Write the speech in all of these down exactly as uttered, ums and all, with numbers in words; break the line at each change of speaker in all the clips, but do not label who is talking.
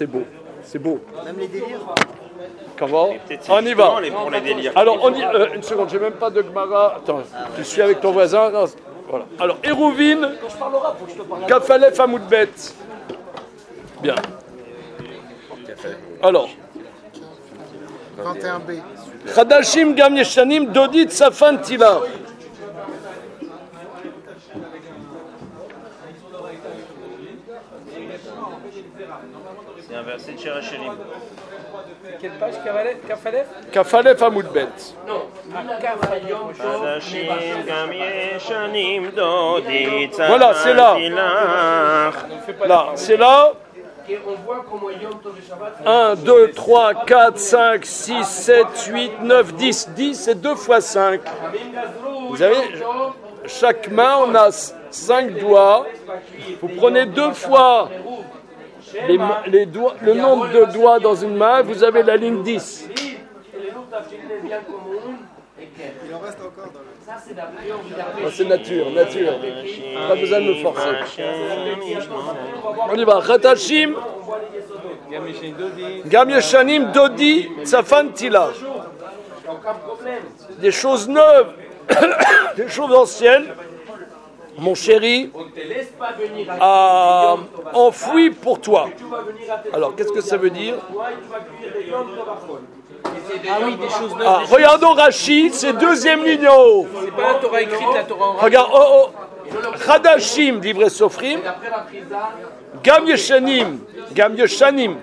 c'est beau. C'est beau.
Même les délires.
Comment? On y va.
Pour les délires.
Alors, on y, euh, une seconde, j'ai même pas de Gemara. Attends, tu suis avec ton voisin. Non, voilà. Alors, Hérouvine, Kafalef Amoudbet. Bien. Alors.
vingt et un B.
Chadashim Gam Yeshanim Dodit Safan Tila.
C'est un verset de Shirachirim.
Quelle page Kafalef?
Kafalef Amoudbet.
Non, Kafalef.
Voilà, c'est là. Là, c'est là. un, deux, trois, quatre, cinq, six, sept, huit, neuf, dix. dix, c'est deux fois cinq. Vous savez, chaque main, on a cinq doigts. Vous prenez deux fois les, les doigts, le nombre de doigts dans une main, vous avez la ligne dix.
Il en reste encore dans le...
Oh, c'est nature, nature. Pas besoin de me forcer. On y va. Chatashim, Gam Yeshanim, Dodi, Tzafan Tila. Des choses neuves, des choses anciennes. Mon chéri a enfoui pour toi. Alors, qu'est-ce que ça veut dire?
Ah oui, des choses neuves.
Ah, regardons Rachid, c'est deuxième ligne en haut.
C'est pas la Torah écrite, la Torah en
Regarde, oh, oh. Chadashim, livré Sofrim. Gam Yeshanim, Gam Yeshanim.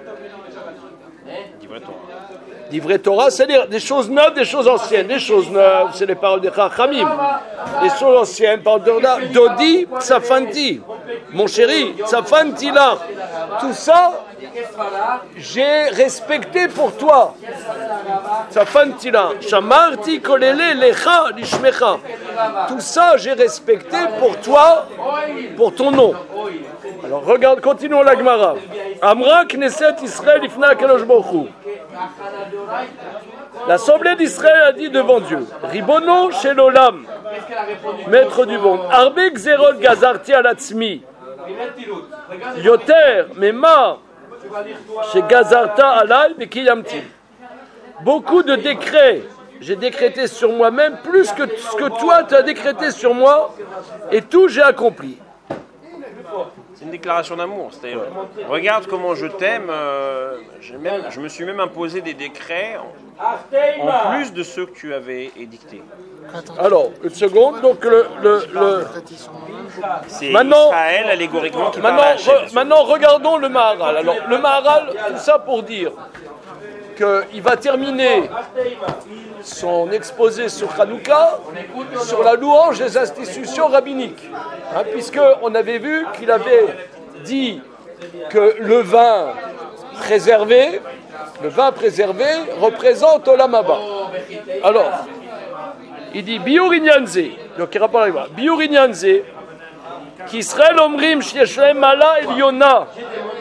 Livré Torah, c'est-à-dire des choses neuves, des choses anciennes. Les choses neuves, c'est les paroles des Chachamim. Les choses anciennes, paroles de Dodi, Tsafanti. Mon chéri, Tsafanti là. Tout ça, j'ai respecté pour toi. Tsafanti là. Shamarti kolele lecha lishmecha. Tout ça, j'ai respecté pour toi, pour ton nom. Alors regarde, continuons la Gemara. Amra Knesset Israël ifna Kadosh Baruch Hu. L'Assemblée d'Israël a dit devant Dieu, Ribono shel olam, maître du monde, Arbe Gzerot Gazarti alatzmi, Yoter, Mema, chez Gazarta alal Bekiyamti. Beaucoup de décrets, j'ai décrété sur moi-même, plus que ce que toi tu as décrété sur moi, et tout j'ai accompli.
C'est une déclaration d'amour. C'est-à-dire, regarde comment je t'aime. Euh, même, je me suis même imposé des décrets en, en plus de ceux que tu avais édictés.
Alors, une seconde. Donc le, le, le...
c'est
maintenant,
Israël allégoriquement qui
maintenant,
parle à Hachem.
re, maintenant, regardons le Maharal. Alors, le Maharal, tout ça pour dire qu'il va terminer son exposé sur Hanouka sur la louange des institutions rabbiniques. Hein, puisqu'on avait vu qu'il avait dit que le vin préservé, le vin préservé représente Olam Haba. Alors, il dit Biur Inyanze, donc il rapporte avec moi, Biur Inyanze, qu'Israël omrim sheyeshem mala eliona,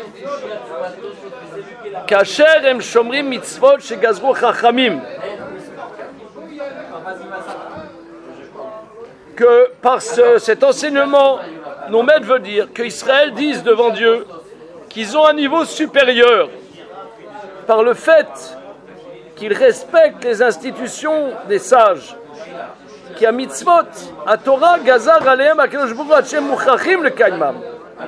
kasher em shomrim mitzvot shegazru chachamim. Que par ce, cet enseignement, nos maîtres veulent dire qu'Israël disent devant Dieu qu'ils ont un niveau supérieur par le fait qu'ils respectent les institutions des sages. Qui a mitzvot, à Torah, Gazar, Aleem, Akadosh Baruch Hu, Hashem, Muchachim, le Kaimam.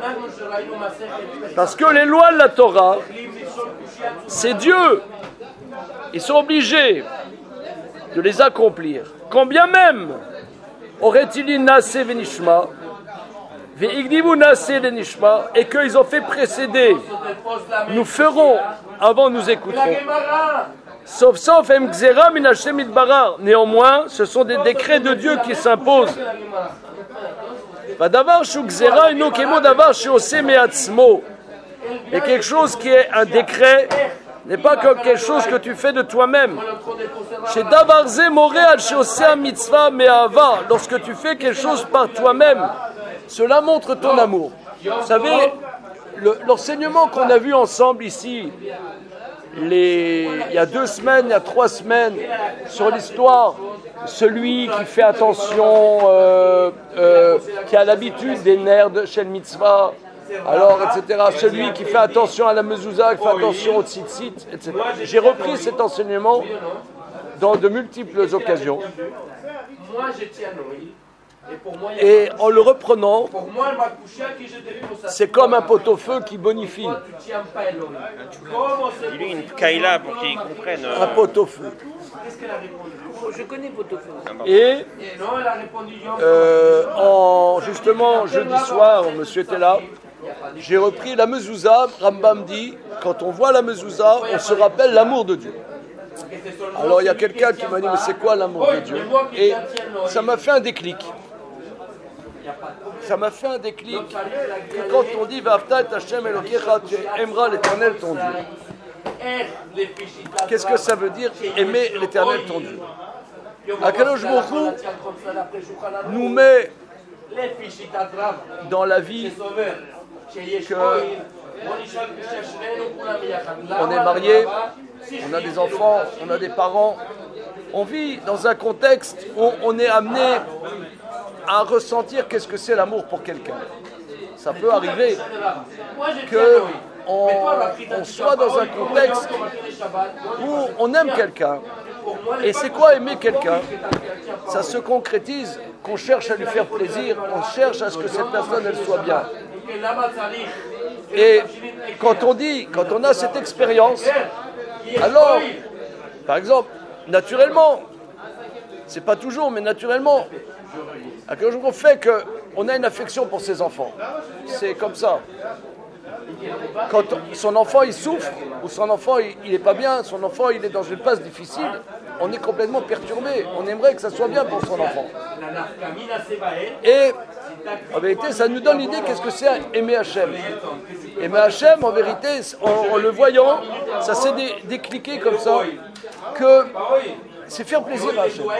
Parce que les lois de la Torah, c'est Dieu. Ils sont obligés de les accomplir. Quand bien même aurait-il dit Naseh Venishma, Ve'igdivu Naseh Venishma, et qu'ils ont fait précéder, nous ferons avant nous écouterons. Sauf sauf em gzera min Hashem itbarar. Néanmoins, ce sont des décrets de Dieu qui s'imposent. Vadavar shu gzera ino kemo davar sheoseh me'atzmo. Et quelque chose qui est un décret n'est pas comme quelque chose que tu fais de toi-même. Chez Davarze Moré al Sheoseh mitzvah me'ava, lorsque tu fais quelque chose par toi-même, cela montre ton amour. Vous savez, le, l'enseignement qu'on a vu ensemble ici, les, il y a deux semaines, il y a trois semaines, sur l'histoire, celui qui fait attention, euh, euh, qui a l'habitude des nerfs de Shel Mitzvah, alors, et cetera. Celui qui fait attention à la mezouza, qui fait attention au tzitzit, et cetera. J'ai repris cet enseignement dans de multiples occasions.
Moi, je tiens Noël. Et pour moi, il y a
Et en le reprenant,
pour moi, elle m'a couché à qui je t'ai vu pour ça.
c'est comme un pot-au-feu qui bonifie.
Toi, tu tiens pas Elohim. Comment c'est
Il y a une kaila pour qu'ils comprennent. euh,
Un pot-au-feu.
Qu'est-ce qu'elle a répondu?
Je connais Pot-au-feu.
Et
Et non, elle a répondu Yom
euh, en, justement, jeudi soir, monsieur était là, j'ai repris la mezouza. Rambam dit, quand on voit la mezouza, on se rappelle l'amour de Dieu. Alors il y a quelqu'un qui m'a dit, mais c'est quoi l'amour de Dieu? Et ça m'a fait un déclic. Ça m'a fait un déclic que quand on dit V'afta et Hashem Elokecha, tu aimeras l'Éternel ton Dieu. Qu'est-ce que ça veut dire aimer l'Éternel ton Dieu? Akadosh Baruch Hu nous met dans la vie que on est marié, on a des enfants, on a des parents, on vit dans un contexte où on est amené à ressentir qu'est-ce que c'est l'amour pour quelqu'un. Ça peut arriver que on, on soit dans un contexte où on aime quelqu'un. Et c'est quoi aimer quelqu'un? Ça se concrétise qu'on cherche à lui faire plaisir, on cherche à ce que cette personne elle soit bien. Et quand on dit, quand on a cette expérience, alors, par exemple, naturellement, c'est pas toujours, mais naturellement, à quel jour on fait qu'on a une affection pour ses enfants. C'est comme ça. Quand son enfant il souffre, ou son enfant il n'est pas bien, son enfant il est dans une phase difficile, on est complètement perturbé. On aimerait que ça soit bien pour son enfant. Et en vérité, ça nous donne l'idée qu'est-ce que c'est aimer Hachem. Aimer Hachem, en vérité, en, en le voyant, ça s'est dé, décliqué comme ça, que c'est faire plaisir à Hachem.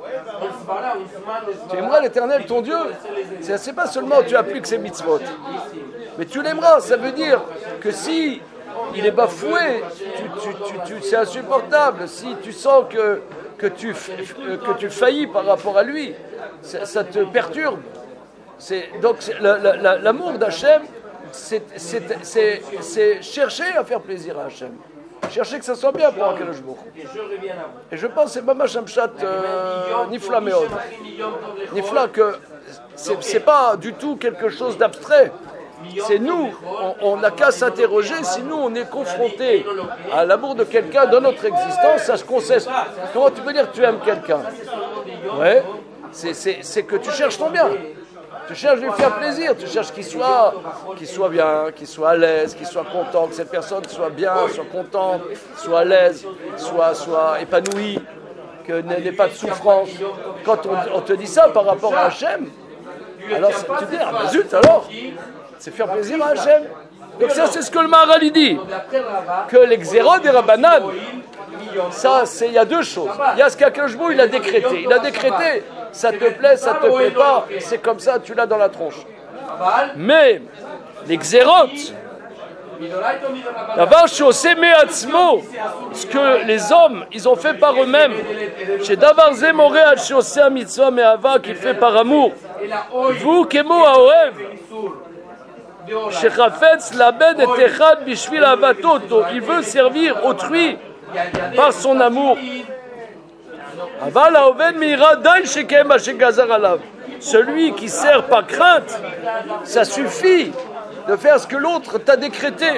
Tu aimeras l'Éternel ton Dieu. C'est, c'est pas seulement tu appliques ses mitzvot, mais tu l'aimeras. Ça veut dire que si il est bafoué, tu, tu, tu, tu, c'est insupportable. Si tu sens que, que, tu, que tu faillis par rapport à lui, ça, ça te perturbe. C'est, donc c'est, la, la, l'amour d'Hachem, c'est, c'est, c'est, c'est chercher à faire plaisir à Hachem. Chercher que ça soit bien pour Akadosh Baruch Hu. Et je pense que c'est Mamash Hamshat euh, Nifla Meod. Nifla, que c'est, c'est pas du tout quelque chose d'abstrait. C'est nous, on n'a qu'à s'interroger si nous on est confrontés à l'amour de quelqu'un dans notre existence, ça se concesse. Comment tu peux dire que tu aimes quelqu'un? Ouais, c'est, c'est, c'est que tu cherches ton bien. Tu cherches de lui faire plaisir, tu cherches qu'il soit, qu'il soit bien, qu'il soit à l'aise, qu'il soit content, que cette personne soit bien, soit contente, soit à l'aise, soit, soit épanouie, que n'ait pas de souffrance. Quand on, on te dit ça par rapport à Hachem, alors tu dis, ah ben zut alors, c'est faire plaisir à Hachem. Donc ça c'est ce que le Maharal dit, que les xérot des Rabbanan, ça c'est, il y a deux choses. Il y a ce qu'Akadosh Baruch Hu il a décrété, il a décrété, ça te plaît, ça te plaît pas, c'est comme ça, tu l'as dans la tronche. Mais les xérot, d'abord ce que les hommes ils ont fait par eux-mêmes, chez Davar Zemoré Hachosé a mitzvah me'ava qui fait par amour, vous kemo haoev, chez Chafetz labed et echad bishvil avatoto, il veut servir autrui par son amour. Celui qui sert par crainte, ça suffit de faire ce que l'autre t'a décrété.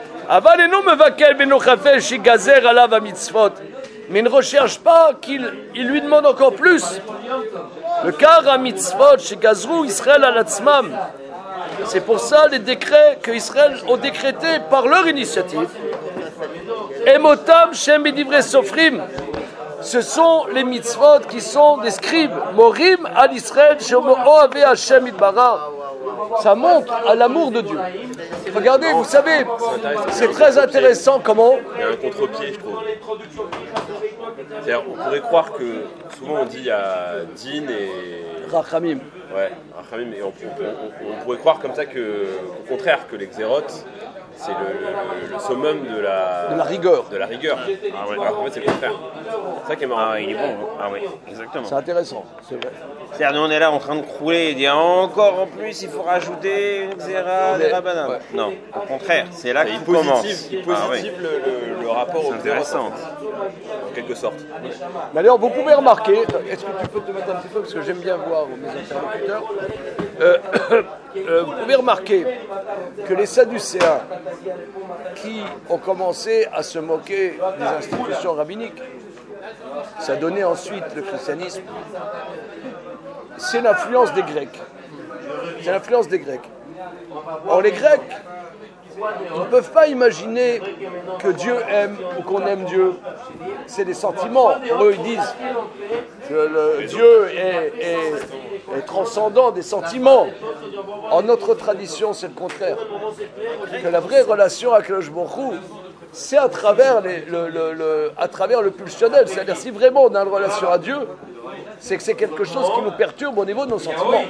Mais il ne recherche pas qu'il il lui demande encore plus. Le car à mitzvot chez Gazrou Israël à l'Atzmam. C'est pour ça les décrets que Israël ont décrétés par leur initiative. Emotam Shem B'divrei Sofrim. Ce sont les mitzvot qui sont des scribes. Morim al Israël Shemo'o Ave Hashem Itbarach. Ça montre à l'amour de Dieu. Regardez, vous savez, c'est très intéressant comment.
Il y a un contre-pied, je trouve. C'est-à-dire, on pourrait croire que souvent on dit il y a din et.
Rachamim.
Ouais, Rachamim. Et on, on, on, on pourrait croire comme ça que, au contraire, que les xérotes, c'est le, le, le summum de la,
De la rigueur.
De la rigueur. Ah ouais. Alors, en fait, c'est le contraire. C'est ça qui est marrant.
Ah, il est bon. Ah oui, exactement.
C'est intéressant, c'est vrai.
C'est-à-dire, nous, on est là en train de crouler et dire encore en plus, il faut rajouter une xéra, des
Mais-
rabbanan.
ouais.
Non, au contraire, c'est là que
Il
tout commence.
positive, il
Ah oui.
positive le, le, le rapport au
C'est intéressant.
en quelque sorte.
D'ailleurs, vous pouvez remarquer, est-ce que tu peux te mettre un petit peu, parce que j'aime bien voir mes interlocuteurs, euh, euh, vous pouvez remarquer que les Sadducéens, qui ont commencé à se moquer des institutions rabbiniques, ça donnait ensuite le christianisme, c'est l'influence des Grecs. C'est l'influence des Grecs. Or, les Grecs, ils ne peuvent pas imaginer que Dieu aime ou qu'on aime Dieu. C'est des sentiments. Pour eux, ils disent que le Dieu est, est- est transcendant des sentiments. En notre tradition, c'est le contraire. Que la vraie relation avec le Baruch Hu, c'est à travers, les- le, le- le- à travers le pulsionnel. C'est-à-dire, si vraiment on a une relation à Dieu, c'est que c'est quelque chose qui nous perturbe au niveau de nos sentiments.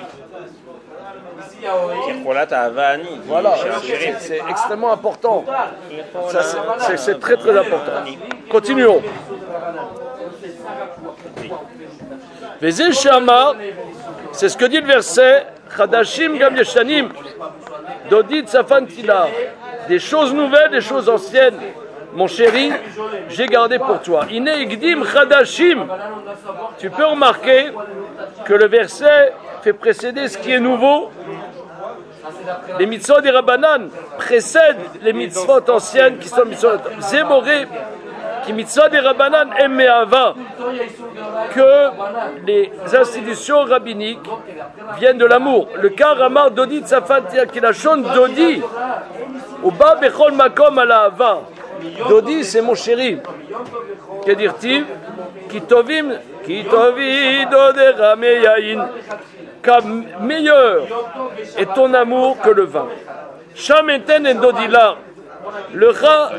Kirkolat à Avani.
Voilà, c'est c'est extrêmement important. Ça, c'est- c'est- c'est très très important. Continuons. Vezé Shama, c'est ce que dit le verset Chadashim Gam Yeshanim, Dodit Safantila, des choses nouvelles, des choses anciennes. Mon chéri, j'ai gardé pour toi. Ine Igdim Chadashim. Tu peux remarquer que le verset fait précéder ce qui est nouveau. Les mitzvot des Rabbanan précèdent les mitzvot anciennes qui sont mitzvot Zémoré, qui mitzvot des Rabbanan Emmeava, que les institutions rabbiniques viennent de l'amour. Le cas Ramar Dodi Tsafatia Kilachon Dodi, au bas Bechol Makom Alahava. Dodi, c'est mon chéri. Que dire-t-il? Kitovim, Kitovi Dodera Meyain. Car meilleur est ton amour que le vin. Chameten et Dodila, le rat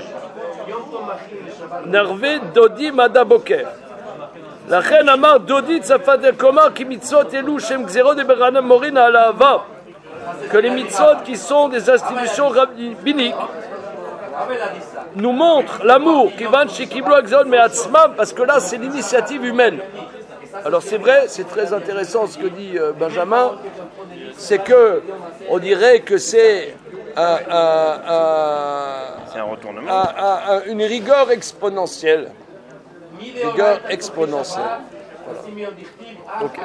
nervé Dodi Madaboker. La reine Amar Dodi Tsafader Komar qui mitzot elu Shem Gzero de Berana Morina Alava. Que les mitzot qui sont des institutions rabbiniques nous montrent l'amour qui va chez Kiblo Exod Meatzmam, parce que là c'est l'initiative humaine. Alors c'est vrai, c'est très intéressant ce que dit euh, Benjamin, c'est que on dirait que c'est un, un, un,
C'est un retournement.
un, un, un, une rigueur exponentielle. Rigueur exponentielle. Voilà. Ok.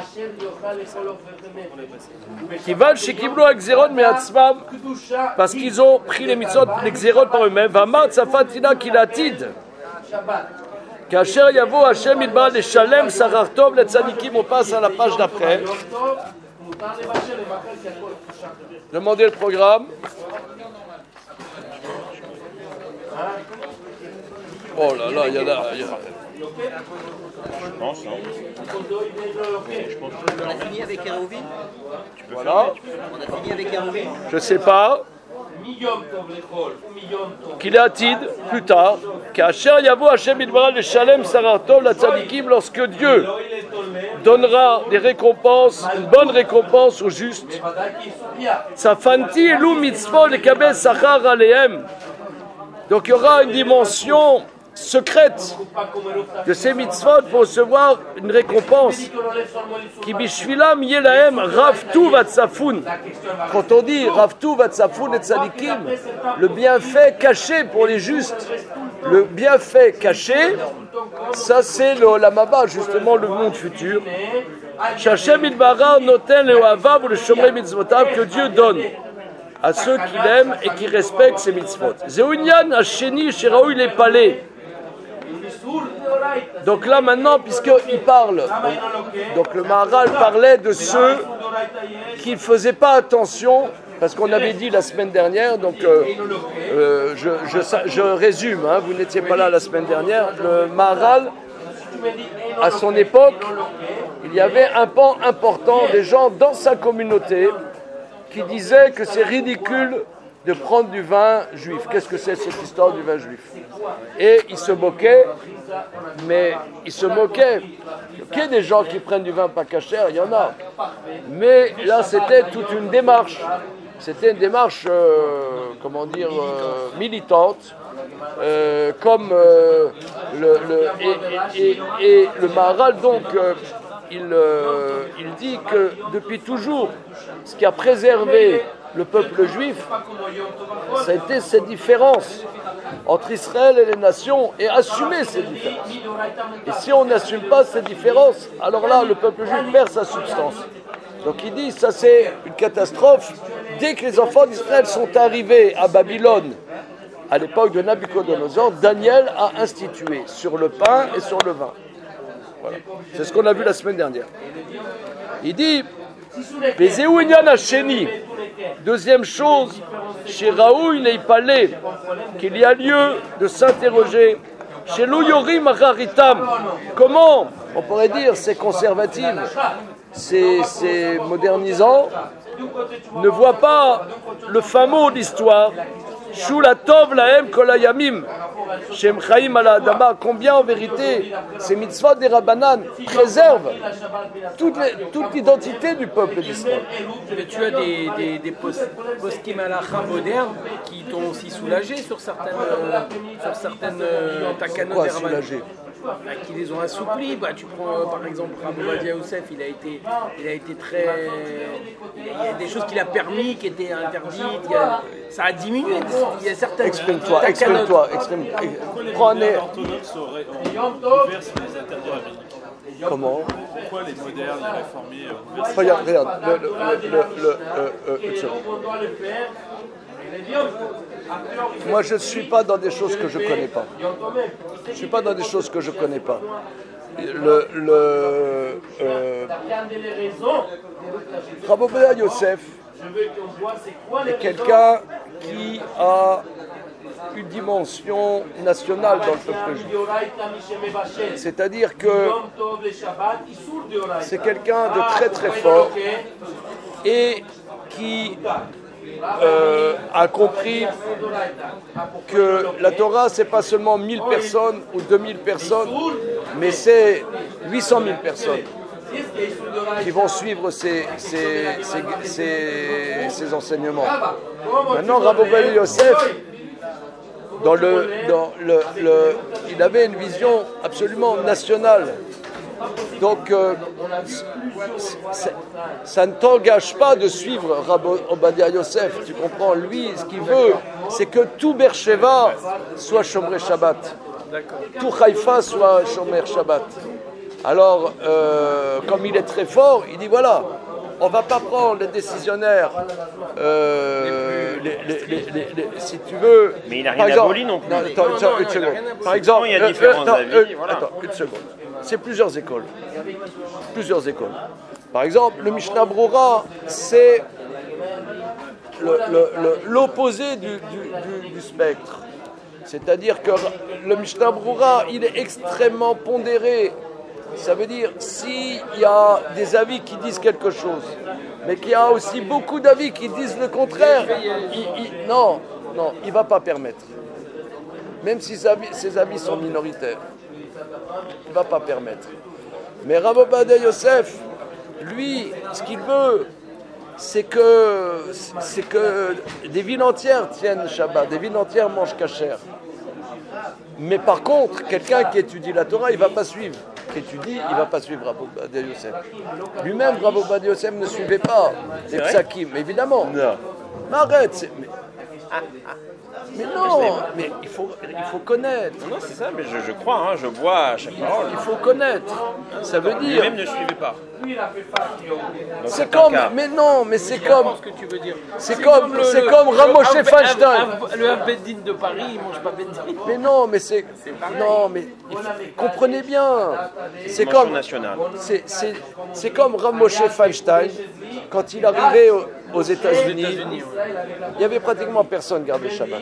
Qui valent chez Kiblo Exerod Meatzmam, parce qu'ils ont pris les mitzvot, les Exerod par eux-mêmes. Vamat Safatina Kilatid. Kacher Yavo Hashem Idbar les Shalem Sarar Tov les Tzadikim, on passe à la page d'après. Demandez le programme. Oh là là, il y en a. Il y a...
Je pense, non?
On a fini avec Hérouville.
Voilà.
On a fini avec Hérouville.
Je sais pas. Qu'il est attide plus tard. Kacher Yavo Hashem Idbar les Shalem Sarar Tov les Tzadikim, lorsque Dieu donnera des récompenses, une bonne récompense aux justes. Safanti elu mitzvot lekabel sachar alehem. Donc il y aura une dimension secrète de ces mitzvot pour recevoir une récompense. Ki bishvilam yelahem raftu vatzafun. Quand on dit raftu vatzafun et tzadikim, le bienfait caché pour les justes, le bienfait caché, ça c'est le Olam Haba, justement le monde futur. Shachem idbarar noten le havav ou le shomrei mitzvotav, que Dieu donne à ceux qui l'aiment et qui respectent ses mitzvot. Zéounian hasheni sheraoui les palais. Donc là maintenant, puisqu'il parle, donc le Maharal parlait de ceux qui ne faisaient pas attention, parce qu'on avait dit la semaine dernière, donc euh, euh, je, je, je résume, hein, vous n'étiez pas là la semaine dernière, le Maharal, à son époque, il y avait un pan important des gens dans sa communauté qui disaient que c'est ridicule de prendre du vin juif. Qu'est-ce que c'est cette histoire du vin juif? Et il se moquait, mais il se moquait. Il y a des gens qui prennent du vin pas cachère, il y en a. Mais là, c'était toute une démarche. c'était une démarche, euh, comment dire, euh, militante, euh, comme euh, le, le, et, et, et, et le Maharal, donc, euh, il, euh, il dit que depuis toujours, ce qui a préservé le peuple juif, ça a été cette différence entre Israël et les nations, et assumer ces différences. Et si on n'assume pas ces différences, alors là, le peuple juif perd sa substance. Donc il dit, ça c'est une catastrophe. Dès que les enfants d'Israël sont arrivés à Babylone, à l'époque de Nabuchodonosor, Daniel a institué sur le pain et sur le vin. Voilà. C'est ce qu'on a vu la semaine dernière. Il dit, Bezéou Inyan Hasheni. Deuxième chose, chez Raoui Neipalé, qu'il y a lieu de s'interroger. Chez Louyorim Acharitam, comment, on pourrait dire, c'est conservatif, c'est, c'est modernisant, ne voit pas le fameux d'histoire, Shula Tov Lahem Kolayamim, Shem Chaim ala Adama, combien en vérité ces mitzvot des Rabbanan préservent toute, les, toute l'identité du peuple d'Israël.
Mais tu as des, des, des post- poskim halakha modernes qui t'ont aussi soulagé sur certaines, euh, sur certaines euh, takanot
Quoi
des Rabbanan.
soulagé?
Bah, qui les ont assouplis. Bah, tu prends euh, par exemple Rabbi Ovadia Yosef, il a été, il a été très. Il y a des choses qu'il a permis qui étaient interdites. Il y a, ça a diminué. Il y a certaines.
Exprime-toi,
takanot-
exprime-toi, exprime. Prends un air.
Orthodoxes auraient ouvert sur les interdits rabbiniques.
Comment?
Pourquoi les modernes, les réformés ont ouvert sur
Regarde, regarde. Le, le, le, le, le, euh, euh, une seconde. Moi, je ne suis pas dans des choses que je ne connais pas. Je ne suis pas dans des choses que je ne connais pas. Le, le, euh, Rabbi Ovadia Yosef est quelqu'un qui a une dimension nationale dans le peuple juif. C'est-à-dire que c'est quelqu'un de très très fort et qui euh, a compris que la Torah, c'est pas seulement mille personnes ou deux mille personnes, mais c'est huit cent mille personnes qui vont suivre ces, ces, ces, ces, ces enseignements. Maintenant, Rabbi Ovadia Yosef, dans le, dans le, le, il avait une vision absolument nationale. Donc, euh, ça ne t'engage pas de suivre Rabbi Ovadia Yosef. Tu comprends? Lui, ce qu'il veut, c'est que tout Beersheva soit Shomer Shabbat. Tout Haïfa soit Shomer Shabbat. Alors, euh, comme il est très fort, il dit voilà, on ne va pas prendre les décisionnaires, euh, les, les, les, les, les, si tu veux.
Mais il n'a rien aboli non plus.
Non, attends,
Non,
attends,
non,
une
non,
seconde.
il a rien
Par exemple,
il y a différents
euh,
avis.
euh,
Voilà.
Attends, une seconde. C'est plusieurs écoles. Plusieurs écoles. Par exemple, le Mishnah Brura, c'est le, le, le, l'opposé du, du, du, du spectre. C'est-à-dire que le Mishnah Brura, il est extrêmement pondéré. Ça veut dire, s'il y a des avis qui disent quelque chose, mais qu'il y a aussi beaucoup d'avis qui disent le contraire, il, il, non, non, il ne va pas permettre. Même si ces avis, ces avis sont minoritaires, il ne va pas permettre. Mais Rabbi Ovadia Yosef, lui, ce qu'il veut, c'est que, c'est que des villes entières tiennent Shabbat, des villes entières mangent kasher. Mais par contre, quelqu'un qui étudie la Torah, il ne va pas suivre. Qui étudie, il ne va pas suivre Rabbi Ovadia Yosef. Lui-même, Rabbi Ovadia Yosef ne suivait pas les psakim, évidemment.
Non.
Mais arrête, c'est... Mais... Mais non, mais il faut, il faut connaître.
Non, c'est ça, mais je, je crois, hein, je vois à chaque parole.
Il faut connaître. Ça veut dire...
Lui-même ne suivait pas.
C'est comme... Mais non, mais c'est comme...
Ce que tu veux dire.
C'est comme, c'est comme Ramoshe Feinstein.
Le Avbeddin de Paris, il mange pas Beddin.
Mais non, mais c'est... Non, mais il faut- comprenez bien. C'est
Mention
comme...
nationale.
C'est, c'est, c'est comme Ramoshe Feinstein, quand il arrivait aux, aux États-Unis, il n'y avait pratiquement personne qui gardait Shabbat.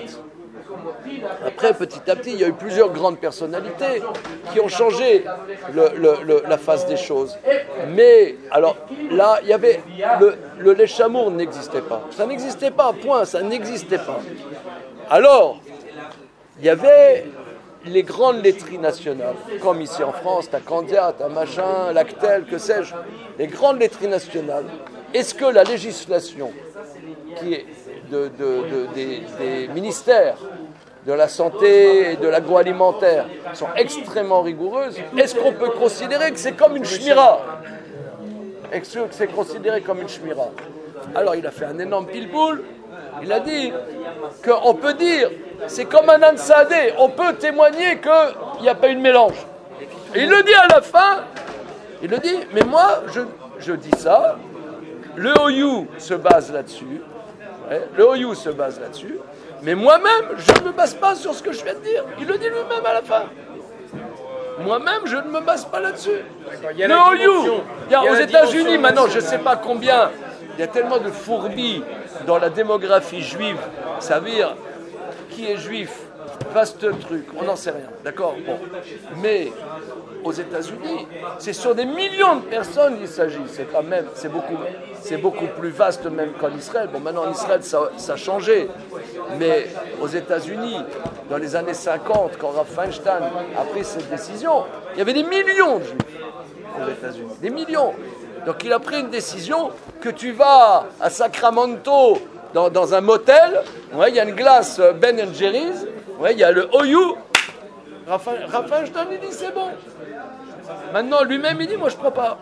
Après, petit à petit, il y a eu plusieurs grandes personnalités qui ont changé le, le, le, la face des choses. Mais, alors, là, il y avait... Le, le lait chamour n'existait pas. Ça n'existait pas, point, ça n'existait pas. Alors, il y avait les grandes laiteries nationales, comme ici en France, t'as Candia, t'as machin, Lactel, que sais-je, les grandes laiteries nationales. Est-ce que la législation qui est de, de, de, des, des ministères de la santé et de l'agroalimentaire sont extrêmement rigoureuses, est-ce qu'on peut considérer que c'est comme une shmira? Est-ce que c'est considéré comme une shmira? Alors il a fait un énorme pile-boule, il a dit qu'on peut dire, c'est comme un ansadé, on peut témoigner qu'il n'y a pas eu de mélange. Et il le dit à la fin, il le dit, mais moi je, je dis ça, le O U se base là-dessus, ouais, le O U se base là-dessus, mais moi-même, je ne me base pas sur ce que je viens de dire. Il le dit lui-même à la fin. Moi-même, je ne me base pas là-dessus. Le O U, il y a aux États-Unis, maintenant, je ne sais pas combien, il y a tellement de fourbis dans la démographie juive. Ça veut dire, qui est juif? Vaste truc, on n'en sait rien, d'accord? Bon. Mais aux États-Unis, c'est sur des millions de personnes qu'il s'agit. C'est pas même, c'est beaucoup, c'est beaucoup plus vaste même qu'en Israël. Bon, maintenant en Israël, ça, ça a changé. Mais aux États-Unis, dans les années cinquante, quand Rav Feinstein a pris cette décision, il y avait des millions de juifs aux États-Unis, des millions. Donc il a pris une décision que tu vas à Sacramento dans, dans un motel, ouais, il y a une glace Ben and Jerry's. Ouais, il y a le O U. Rav Feinstein, il dit c'est bon. Maintenant, lui-même, il dit moi je prends pas.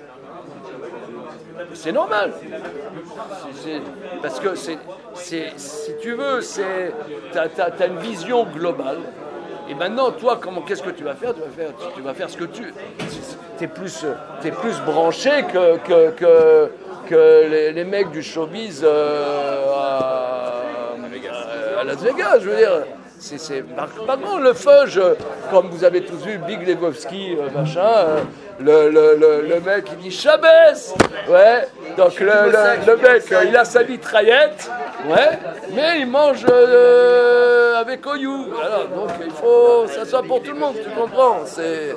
C'est normal. C'est, c'est, parce que c'est, c'est, si tu veux, c'est, t'as, t'as, t'as une vision globale. Et maintenant, toi, comment, qu'est-ce que tu vas faire? Tu vas faire, tu vas faire ce que tu. T'es plus, t'es plus branché que que que, que les, les mecs du showbiz euh, à, à Las Vegas. Je veux dire. C'est, c'est, par, par contre, le fudge, comme vous avez tous vu, Big Lebowski, euh, machin, euh, le, le, le, le mec, il dit Chabès, ouais, donc le, le, le mec, euh, il a sa mitraillette, ouais, mais il mange euh, avec O U. Alors, donc, il faut, ça soit pour tout le monde, tu comprends, c'est...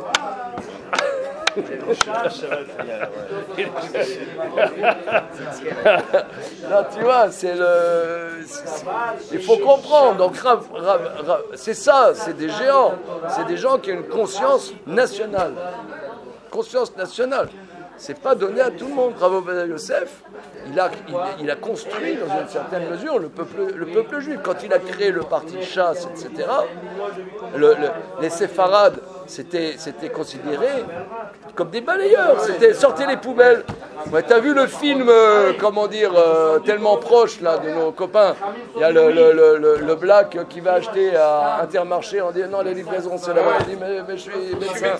Non, tu vois, c'est le. C'est, c'est, il faut comprendre. Donc, Rav, Rav, Rav, c'est ça, c'est des géants. C'est des gens qui ont une conscience nationale. Conscience nationale. C'est pas donné à tout le monde. Rav Ovadia Yosef, il a, il, il a construit dans une certaine mesure le peuple, le peuple juif. Quand il a créé le parti de chasse, et cetera, le, le, les séfarades, c'était, c'était considéré comme des balayeurs. C'était sortez les poubelles. Ouais, t'as vu le film, euh, comment dire, euh, tellement proche là de nos copains. Il y a le, le, le, le, le black qui va acheter à Intermarché en disant non, la livraison c'est là-bas. Il dit mais, mais je suis médecin.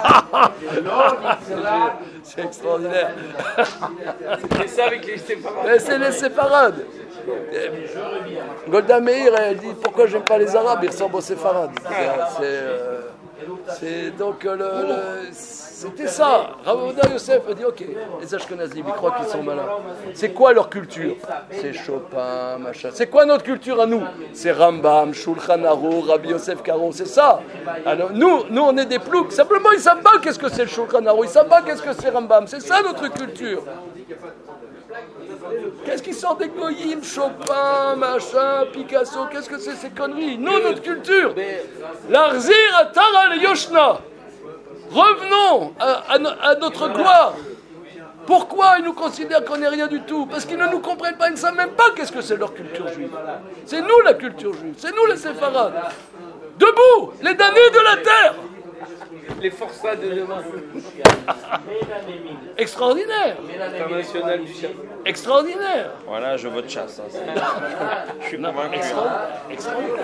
C'est extraordinaire.
C'est ça avec les séparades.
Mais c'est les séparades. Golda Meir, elle dit pourquoi j'aime pas les Arabes, ils ressemblent aux séfarades. C'est, euh, c'est donc le, le, c'était ça. Rav Ovadia Yosef a dit ok, les Ashkenazim, ils croient qu'ils sont malins. C'est quoi leur culture? C'est Chopin, machin. C'est quoi notre culture à nous? C'est Rambam, Shulchan Aruch, Rabbi Yosef Karo, c'est ça. Alors nous, nous on est des ploucs. Simplement ils savent pas qu'est-ce que c'est le Shulchan Aruch, ils savent pas qu'est-ce que c'est Rambam. C'est ça notre culture. Qu'est-ce qu'ils sortent des goyim, Chopin, machin, Picasso, qu'est-ce que c'est ces conneries? Nous, notre culture. L'Arzir Atara le Yoshna. Revenons à, à, à notre gloire. Pourquoi ils nous considèrent qu'on n'est rien du tout? Parce qu'ils ne nous comprennent pas, ils ne savent même pas qu'est-ce que c'est leur culture juive. C'est nous la culture juive, c'est nous les séfarades. Debout, les damnés de la terre.
Les forçats de demain.
Extraordinaire.
International du chef.
Extraordinaire.
Voilà, je vote chasse. Hein. Je suis convaincu.
Extraordinaire.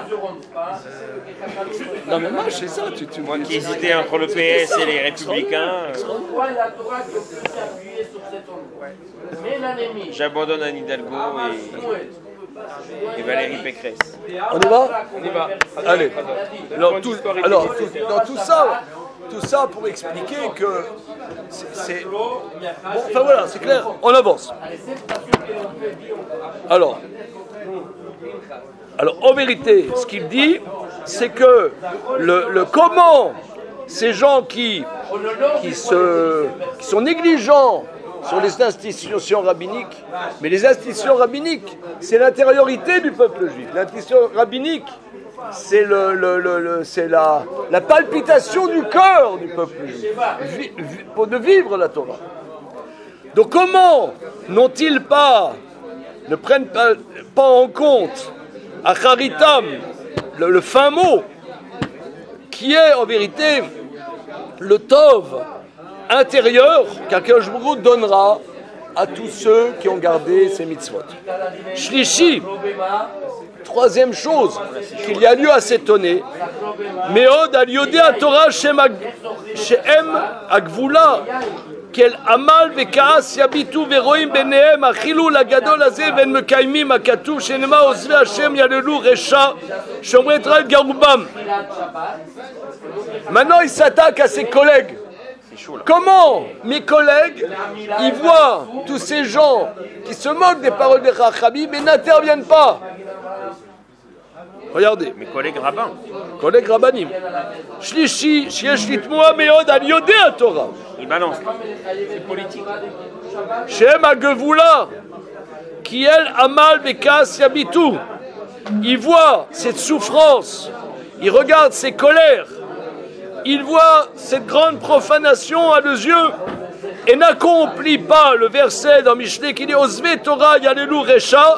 Non mais moi c'est ça. Tu, tu,
Moi qui hésitais entre le P S et les Républicains,
Pourquoi la Torah qui peut s'appuyer sur cet endroit?
j'abandonne Anne Hidalgo et, et Valérie Pécresse.
On y va?
On y va.
Allez. Alors, tout, alors tout, dans tout ça, tout ça pour expliquer que c'est, c'est... Bon, enfin voilà, c'est clair. On avance. Alors, alors en vérité, ce qu'il dit, c'est que le, le comment ces gens qui qui se qui sont négligents sur les institutions rabbiniques, mais les institutions rabbiniques, c'est l'intériorité du peuple juif. L'institution rabbinique, c'est, le, le, le, le, c'est la, la palpitation du cœur du peuple juif, vi, vi, pour de vivre la Torah. Donc comment n'ont-ils pas ne prennent pas, pas en compte Acharitam, le, le fin mot, qui est en vérité le Tov intérieur qu'Akadosh Baruch Hu donnera à tous ceux qui ont gardé ces mitzvot. Shlishi, troisième chose qu'il y a lieu à s'étonner, Meod al Yodei Torah Shem Agvula Kel Amal Vekaas Yabitu Veroim Benehem Achilul Agadol Azeh Ven Mekaimim Akatuv Shenema Ozve Hashem Yalelu Resha Shomrei Israël Garubam. Maintenant il s'attaque à ses collègues. Comment mes collègues, ils voient tous ces gens qui se moquent des paroles des Chachamim mais n'interviennent pas? Regardez.
Mes collègues rabbins.
Collègues rabbanim. Shlishi, sheyesh litmoa meod al yodei Torah.
Ils balancent.
C'est politique.
Shem hagevula, ki el amal bekas yabitu. Ils voient cette souffrance, ils regardent ces colères, ils voient cette grande profanation à leurs yeux et n'accomplit pas le verset dans Mishlei qui dit Ozve Torah yalelu resha.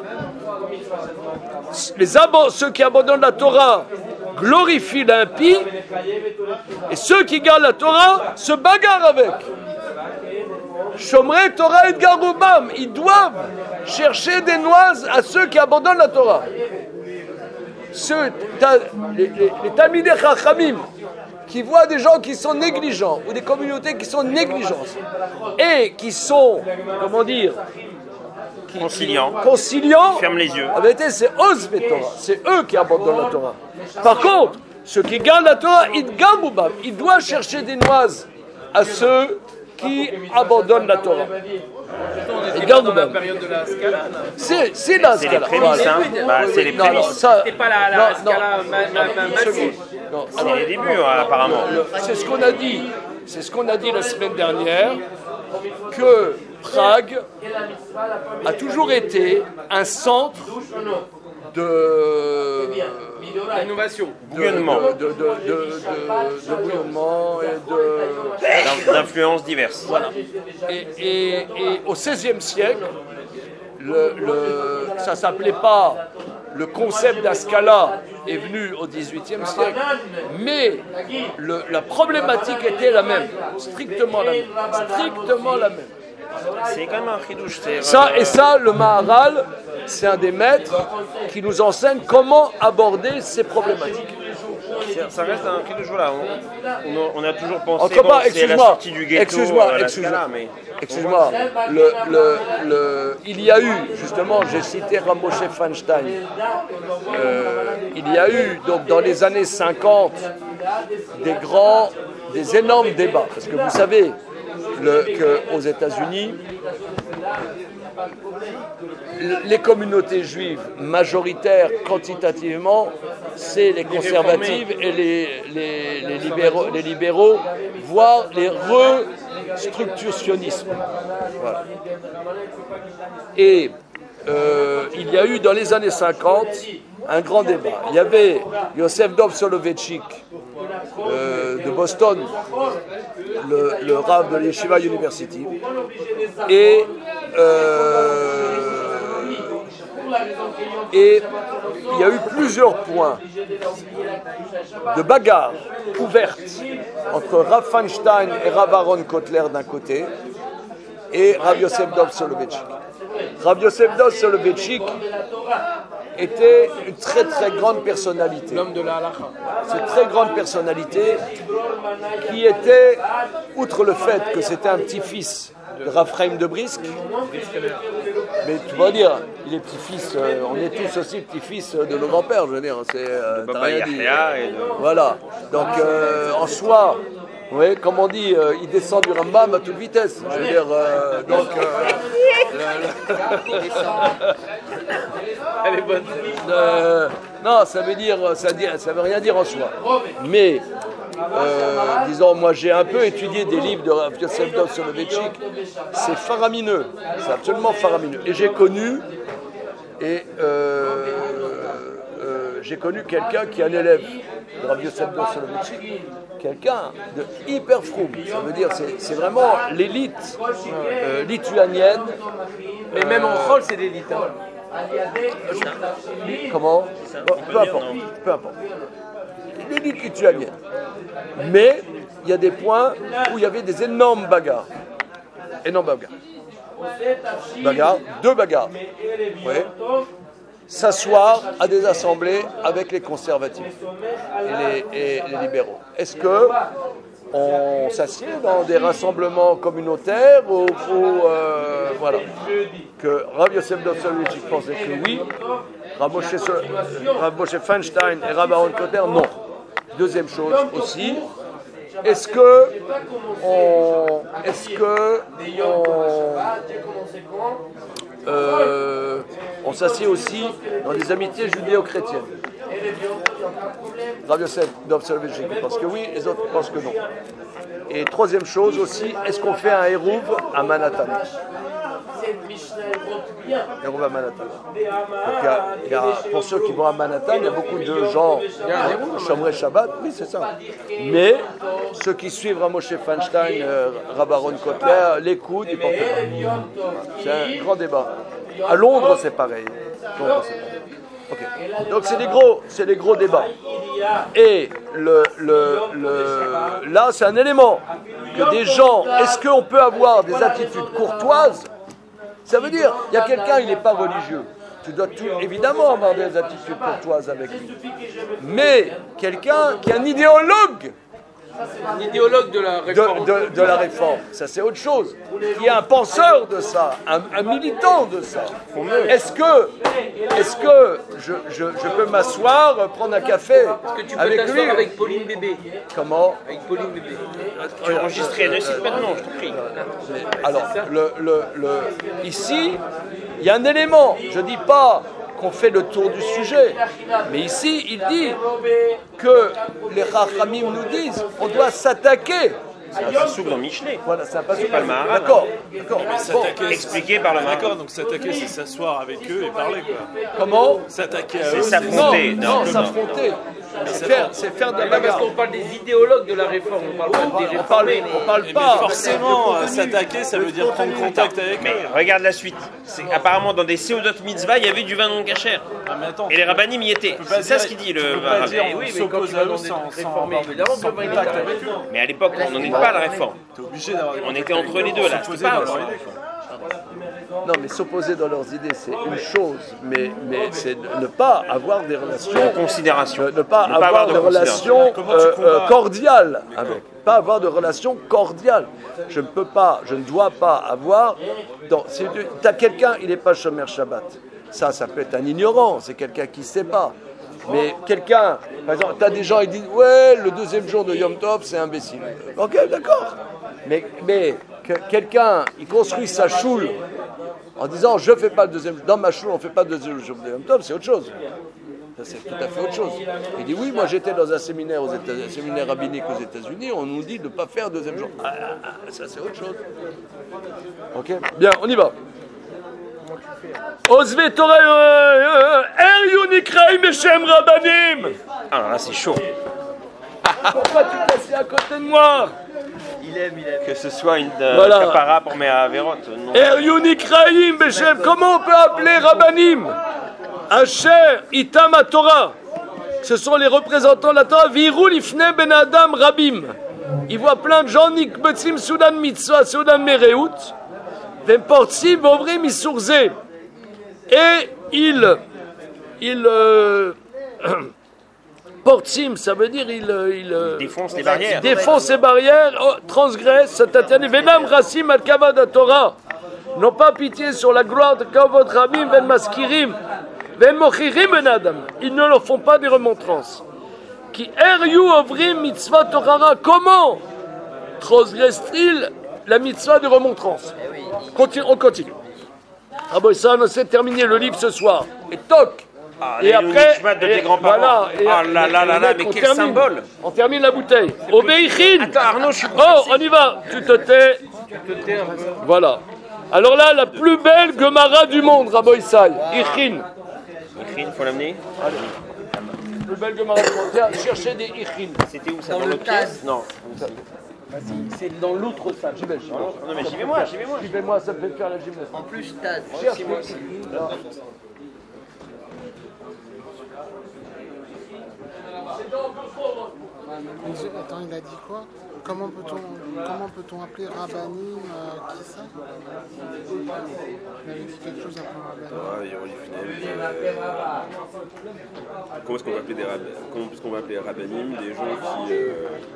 Les ab- ceux qui abandonnent la Torah glorifient l'impie et ceux qui gardent la Torah se bagarrent avec. Shomrei Torah et Garubam, ils doivent chercher des noises à ceux qui abandonnent la Torah. Ceux, ta, les, les, les Talmidei Chachamim qui voient des gens qui sont négligents ou des communautés qui sont négligentes et qui sont, comment dire, qui,
conciliants,
qui, conciliants,
qui ferment les yeux.
En vérité, c'est Ozve Torah, c'est eux qui abandonnent la Torah. Par contre, ceux qui gardent la Torah, ils gambubam, ils doivent chercher des noises à ceux qui abandonnent la Torah.
On était dans la période de la Scala.
C'est, c'est la
C'est les
Scala.
prémices,
Voilà.
hein. Bah, c'est les
Non, non,
prémices.
ça-
C'était pas la, la
non, non.
Scala ma- ma- ma- massive.
Non,
C'est les débuts, hein, apparemment.
Le- c'est ce qu'on a dit. C'est ce qu'on a dit la semaine dernière, que Prague a toujours été un centre de
Innovation.
Bouillonnement.
de, de, de, de, de- de bouillonnement et de
D'in- D'influences diverses.
voilà. Et, et, et au seizième siècle, le, le, ça ne s'appelait pas le concept d'Ascala est venu au dix-huitième siècle, mais le, la problématique était la même, strictement la même, strictement la même.
C'est quand même un chidouche. c'est,
Ça,
euh,
et ça, le Maharal, c'est un des maîtres qui nous enseigne comment aborder ces problématiques.
c'est- ça reste un chidouche. Voilà. On, on a, on a toujours pensé
Entre
bon,
pas,
c'est la
excuse-moi,
sortie du ghetto,
excuse-moi,
euh, la
excuse-moi.
Scala, mais
Excuse-moi, le, le, le, il y a eu, justement, j'ai cité Ramoshe Feinstein, euh, il y a eu, donc dans les années cinquante, des grands, des énormes débats, parce que vous savez le, qu'aux États-Unis, les communautés juives majoritaires quantitativement, c'est les conservatives et les, les, les, libéraux, les libéraux, voire les restructuristes. Voilà. Et euh, il y a eu dans les années cinquante un grand débat. Il y avait Yosef Dov Soloveitchik euh, de Boston, le, le rav de l'Yeshiva University, et euh, et il y a eu plusieurs points de bagarre ouverte entre Rav Feinstein et Rav Aaron Kotler d'un côté et Rav Yosef Dov Soloveitchik. Rav Yosef Dov Soloveitchik était une très très grande personnalité.
L'homme de la halakha.
Cette très grande personnalité qui était, outre le fait que c'était un petit-fils de Rav Chaim de Brisk, mais tu vas dire, il est petit-fils, euh, on est tous aussi petits-fils de nos grands-pères, je veux dire, c'est euh, t'as
Baba
rien dit.
Yahya et de...
Voilà, donc euh, en soi, oui, comme on dit, euh, il descend du Rambam à toute vitesse, je veux dire, euh, donc... euh,
Elle est bonne.
Euh, non, ça veut dire, ça, dit, ça veut rien dire en soi. Mais, euh, disons, moi j'ai un peu étudié des livres de Rav Yosef Dov Soloveitchik. C'est faramineux, c'est absolument faramineux. Et j'ai connu, et euh, euh, j'ai connu quelqu'un qui est un élève de Rav Yosef Dov Soloveitchik, quelqu'un de hyper froum. Ça veut dire, c'est, c'est vraiment l'élite euh, lituanienne.
Mais même en Chol, c'est l'élite. Hein.
Comment? Bon, peu importe, peu importe. Il est dit lituanien. Mais il y a des points où il y avait des énormes bagarres. Énormes bagarres. Bagarres, deux bagarres. Oui. S'asseoir à des assemblées avec les conservatifs et les, et les libéraux. Est-ce que on s'assied dans des rassemblements communautaires ou, ou euh, voilà, que Rav Yosef Dov Soloveitchik pensait que oui, Rav Moshe, Rav Moshe Feinstein et Rav Aaron Kotler non. Deuxième chose aussi, est-ce que on, est-ce que on, euh, on s'assied aussi dans des amitiés judéo-chrétiennes? Rav Yosef Dov Soloveitchik pense que oui, les autres pensent que non. Et troisième chose aussi, est-ce qu'on fait un Hérouv à Manhattan? Hérouv à Manhattan. Donc, il y a, il y a, pour ceux qui vont à Manhattan, il y a beaucoup de gens Shomrei Shabbat, oui c'est ça. Mais ceux qui suivent Rav Moshe Feinstein, euh, Rav Aaron Kotler, l'écoutent, ils portent pas. C'est un grand débat. À Londres, c'est pareil. Londres, c'est pareil. Okay. Donc c'est des gros, c'est des gros débats. Et le, le, le, là, c'est un élément que des gens. Est-ce qu'on peut avoir des attitudes courtoises? Ça veut dire, il y a quelqu'un, il n'est pas religieux. Tu dois tout, évidemment avoir des attitudes courtoises avec lui. Mais quelqu'un qui est un idéologue.
Un idéologue de la réforme.
De, de, de la réforme, ça c'est autre chose. Qui est un penseur de ça, un, un militant de ça. Est-ce que, est-ce que je, je, je peux m'asseoir, prendre un café
Est-ce que tu peux
avec
t'asseoir
lui?
avec Pauline Bébé?
Comment?
Avec Pauline Bébé.
Tu as enregistré, ne cite pas de nom, je te prie.
Alors, le, le, le, ici, il y a un élément. Je ne dis pas qu'on fait le tour du sujet. Mais ici, il dit que les Chachamim nous disent qu'on doit s'attaquer.
C'est un passouk dans Michelet.
Voilà, c'est un passouk.
Pas le Maharal.
D'accord, d'accord. Bon.
Expliqué par le Maharal.
D'accord, donc s'attaquer, c'est s'asseoir avec eux et parler, quoi.
Comment?
S'attaquer à
C'est
eux,
s'affronter.
Non, non, s'affronter. C'est faire, c'est faire de la
Parce
bagarre.
qu'on parle des idéologues de la réforme, on parle pas des
On parle,
réformés.
on parle
Mais
pas.
forcément, euh, s'attaquer, ça veut dire prendre contact avec eux.
Mais regarde la suite. C'est apparemment dans des Seudot Mitzvah, il y avait du vin non cachère.
Ah, mais attends,
Et les rabbinim y étaient.
pas
C'est ça
dire-
ce qu'il dit
tu
le
peux pas
rabbin.
dire
Eh
on
oui, mais
s'oppose
quand tu
à
vas
eux
dans des
sans,
trucs
sans
réformés,
avoir
évidemment,
sans
que le vin, il
contact
est
avec eux.
mais à l'époque, on n'en est pas à la réforme.
T'es obligé d'avoir des
On
contacts
était
avec
entre
eux
les
pour
deux, là.
s'opposer
C'était pas-
dans leur idée, quoi.
Non, mais s'opposer dans leurs idées, c'est une chose, mais, mais c'est de ne pas avoir des relations.
En considération.
Ne, ne pas
Ne
avoir,
pas avoir
de,
de
relations
Comment tu
euh,
combats
euh, cordiales avec. Pas avoir de relations cordiales. Je ne peux pas, je ne dois pas avoir. Tu as quelqu'un, il n'est pas Shomer Shabbat. Ça, ça peut être un ignorant, c'est quelqu'un qui ne sait pas. Mais quelqu'un, par exemple, tu as des gens qui disent ouais, le deuxième jour de Yom Tov, c'est imbécile. Ok, d'accord. Mais, mais que quelqu'un, il construit sa choule en disant je ne fais pas le deuxième jour, dans ma choule, on ne fait pas le deuxième jour de Yom Tov, c'est autre chose. Ça, c'est tout à fait autre chose. Il dit oui, moi j'étais dans un séminaire, aux États, un séminaire rabbinique aux États-Unis, on nous dit de ne pas faire deuxième jour. Ah, ah, ah, ça, c'est autre chose. Ok, bien, on y va. Ozve Torah Er Yunikraim Beshem Rabbanim.
Alors là, c'est chaud.
Pourquoi tu te assis à côté de moi?
Il aime, il aime.
Que ce soit une euh,
Voilà.
capara pour mes avérotes. Non.
Er Yunikraim Beshem. Comment on peut appeler Rabbanim? Asher Itam Torah. Ce sont les représentants de la Torah. Virul Ifne Ben Adam Rabim. Ils voient plein de gens Nikbetzim Soudan Mitzvah Soudan Mereut. Vemportsim Vovrim Isurze. Et ils, ils euh, Portsim, ça veut dire ils, ils
Défonce les barrières.
défoncent les barrières, oh, transgressent, Venam Rassim al Kavod Torah. N'ont pas pitié sur la gloire de Kavod Rabim, Ben Maskirim, Ben Mochirim Ben Adam. Ils ne leur font pas des remontrances. Qui Eryu Ovrim Mitzvah Torah. Comment transgressent-ils la mitzvah de remontrance? Continue, on continue. Ah bon, ça, on sait terminer le livre ce soir. Et toc.
Ah,
Et
les
après,
Nishmat de
et
tes grands-parents.
voilà, et-
Ah là
et-
là là
et
là,
mec,
mais
on
quel
termine.
symbole.
On termine la bouteille. Obéichin.
Attends, Arnaud, je suis
Oh, on y va. Tu te tais. Voilà. Alors là, la plus belle Gemara du monde, Rabbi Isai. Ichin.
Il faut l'amener.
La plus belle Gemara du monde. Tiens, cherchez des Ichin.
C'était où ça?
Dans
Dans
le
l'autre
tas.
pièce? Non.
C'est dans l'autre salle. J'y vais, j'y vais.
Non, mais j'y vais moi, j'y vais moi.
J'y vais moi, ça me fait faire la gymnastique.
En plus, Taz.
Cherche des Ichin.
Attends, il a dit quoi? Comment peut-on comment peut-on appeler Rabbanim euh, qui ça? Il avait dit quelque chose après Rabbanim.
Ah, Yerolifnem, euh, Comment est-ce qu'on va appeler des rab... Comment est-ce qu'on va appeler Rabbanim, des gens qui euh...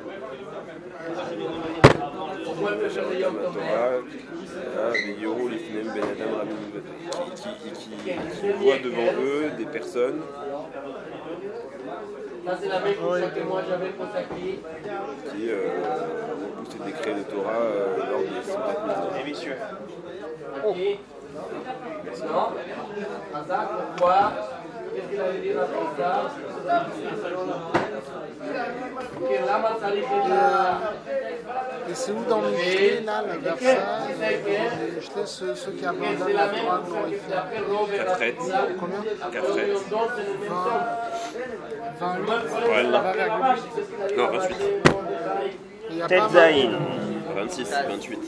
des Yerolifnem, Ben Adam, Rabbanim, qui, qui, qui, qui voient devant eux des personnes.
Ça, c'est la même chose que moi j'avais consacrée.
Qui euh, ont poussé des décrets de Torah euh, lors des cent quatre mille ans.
Et vicieux.
Oh. Non. Hazak, pourquoi? Qu'est-ce qu'il avait dit dans ça? Que lama צריך את ה...
Et c'est où dans le Michelet, là, le verset? Le Michelet, ceux, ceux qui abandonnent la Torah glorifiée.
Kafret.
Combien?
Kafret.
vingt-huit.
Voilà.
vingt-huit.
Non, vingt-huit.
Il y a
Tet
pas
Zayin.
vingt-six, vingt-huit.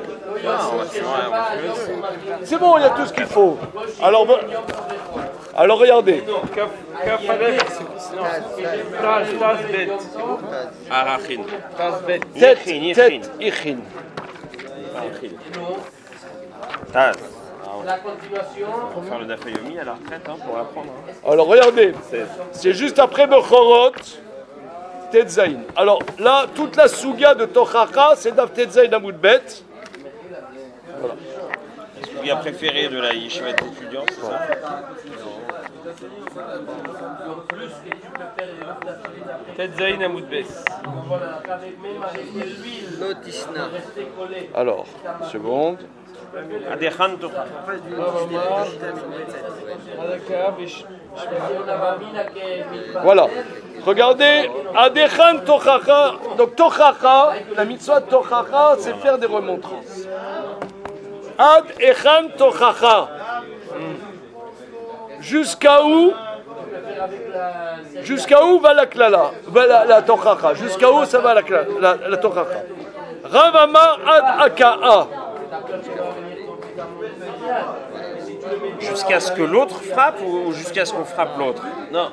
C'est bon, il y a tout ce qu'il faut. Alors, bon- alors regardez.
Arachin.
Tête,
Yichin,
tête, Ichin.
Taz.
La continuation.
On va faire le Dafayomi à la retraite hein, pour apprendre. Hein.
Alors regardez. C'est juste après Bechorot, Tetzaïn. Alors là, toute la souga de Tochacha, c'est Dav Tetzaïn Amoudbet.
Le souga préféré de la yeshiva d'étudiants, c'est ça?
Tetzaïn à Moudbès.
Lotisna.
Alors, une seconde.
Adechan Tocha.
Voilà. Regardez, Adechan Tochacha. Donc Tochacha, la mitzvah de Tochacha, c'est faire des remontrances. Ad Echan Tochacha. Jusqu'à où? Jusqu'à où va la klala? Va la, la Tochacha. Jusqu'à où ça va la, la, la Tochacha? Rav Amar Ad Aka'a.
Jusqu'à ce que l'autre frappe ou jusqu'à ce qu'on frappe l'autre? Non.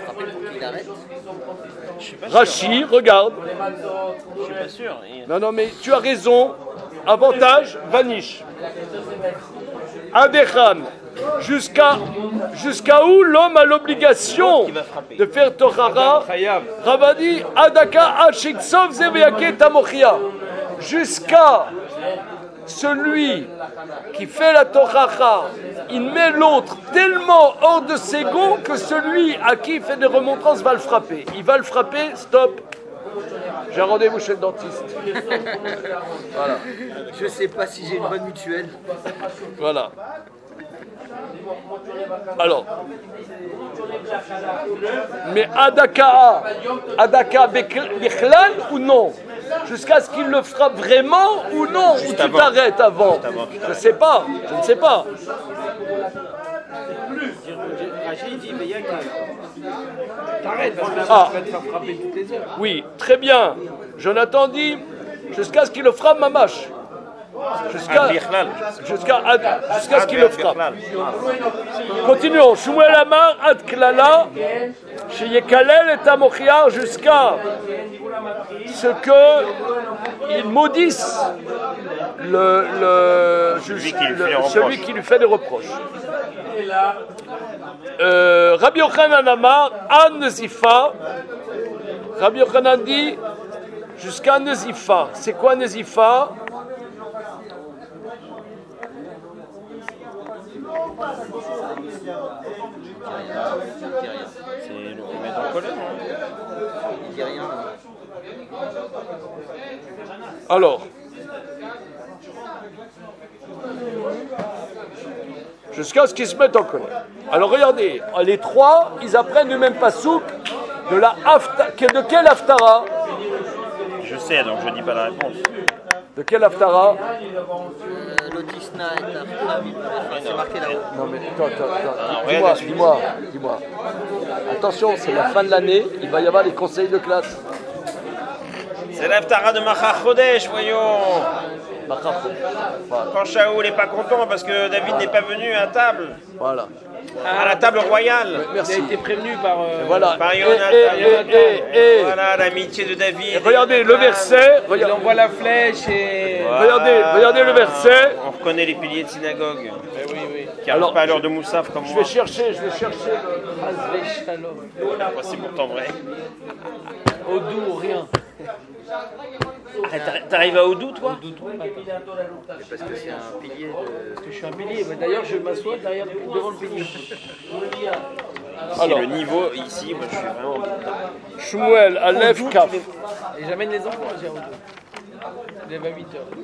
Je suis pas sûr.
Rashi, regarde.
Je suis pas sûr. Et-
Non, non, mais tu as raison. Avantage, vanish. Adechan. Jusqu'à jusqu'à où l'homme a l'obligation de faire Tochara? Ravadi Adaka Ashiksov Zeveyake Tamochia. Jusqu'à celui qui fait la Tochara, il met l'autre tellement hors de ses gonds que celui à qui il fait des remontrances va le frapper. Il va le frapper, stop. J'ai un rendez-vous chez le dentiste. Voilà.
Je sais pas si j'ai une bonne mutuelle.
Voilà. Alors, mais Adaka, Adaka Bichlal ou non? Jusqu'à ce qu'il le frappe vraiment ou non? Ou tu
avant.
t'arrêtes avant?
avant, tu
Je ne
t'arrêtes.
sais pas, je ne sais pas.
Rachid dit, mais il y a que. T'arrêtes parce que là,
Ah.
tu vas te faire frapper toutes les heures.
Oui, très bien. Jonathan dit jusqu'à ce qu'il le frappe mamache. Jusqu'à
Ad Bichlal.
jusqu'à ad- jusqu'à ce
Ad
qu'il le frappe.
Bichlal.
Continuons. Shmuel Amar ad klala, chez Yekalel et Tamochia, jusqu'à ce que il maudisse le, le,
Celui qui lui
le-
fait les reproches.
celui qui lui fait des reproches. Euh, Rabbi Yochanan Amar an Nezifa. Rabbi Yochanan dit jusqu'à Nezifa. C'est quoi Nezifa?
C'est le mettre en colère. Hein.
Il dit rien.
Alors, jusqu'à ce qu'ils se mettent en colère. Alors regardez, les trois, ils apprennent le même pasouk de la hafta, de quel haftara?
Je sais, donc je dis pas la réponse.
De quel haftara?
Euh, Lotisna est un. C'est marqué là-haut.
Non mais attends, attends, attends.
Ah,
Dis-moi,
regarde la suite.
dis-moi, dis-moi. Attention, c'est la fin de l'année, il va y avoir les conseils de classe.
C'est l'Aftara de Machar Chodesh, voyons.
Voilà.
Quand Shaoul n'est pas content parce que David n'est pas venu à table.
Voilà.
À la table royale.
Merci.
Il a été prévenu par. euh,
Voilà.
Par
Et,
Jonathan.
et- et- et- et-
Voilà l'amitié de David.
et regardez le verset.
Il
Regardez,
envoie la flèche et.
Voilà.
regardez, regardez le verset.
On reconnaît les piliers de synagogue.
Eh oui, oui.
Qui n'arrivent
Alors,
pas à l'heure de Moussaf comme
Je
moi.
vais chercher, je vais chercher. le-
Moi, c'est pourtant vrai.
Au doux, rien.
Ah, t'arri- T'arrives à Oudou, toi
Parce que c'est un pilier de...
Parce que je suis un pilier. Mais d'ailleurs, je m'assois derrière, devant le pilier.
Alors.
Le niveau ici, moi je suis vraiment.
Shmuel, Aleph, Kaf.
Et j'amène les enfants, j'ai au doux. Je lève à huit heures.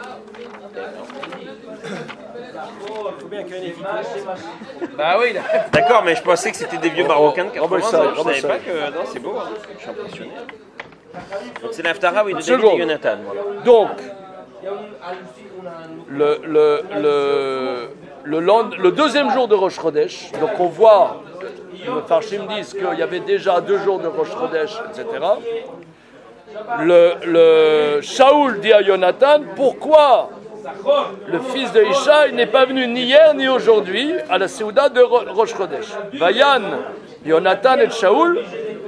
Il faut bien qu'il y ait une équipe.
Bah oui, là.
D'accord, mais je pensais que c'était des vieux Marocains de
Robert
quatre-vingts ans.
Side,
Je
Robert
savais pas
Side.
que. Non, c'est beau, hein. Je suis impressionné. Donc c'est l'Aftara, oui, de David
Seconde.
et Jonathan. Voilà.
Donc, le, le, le, le, lend- le deuxième jour de Rosh Chodesh, donc on voit, le Farshim disent qu'il y avait déjà deux jours de Rosh Chodesh, et cetera. Le, le Shaoul dit à Jonathan, pourquoi le fils de Ishaï n'est pas venu ni hier ni aujourd'hui à la Séouda de Ro- Rosh Chodesh. Vayan, Jonathan et Shaoul.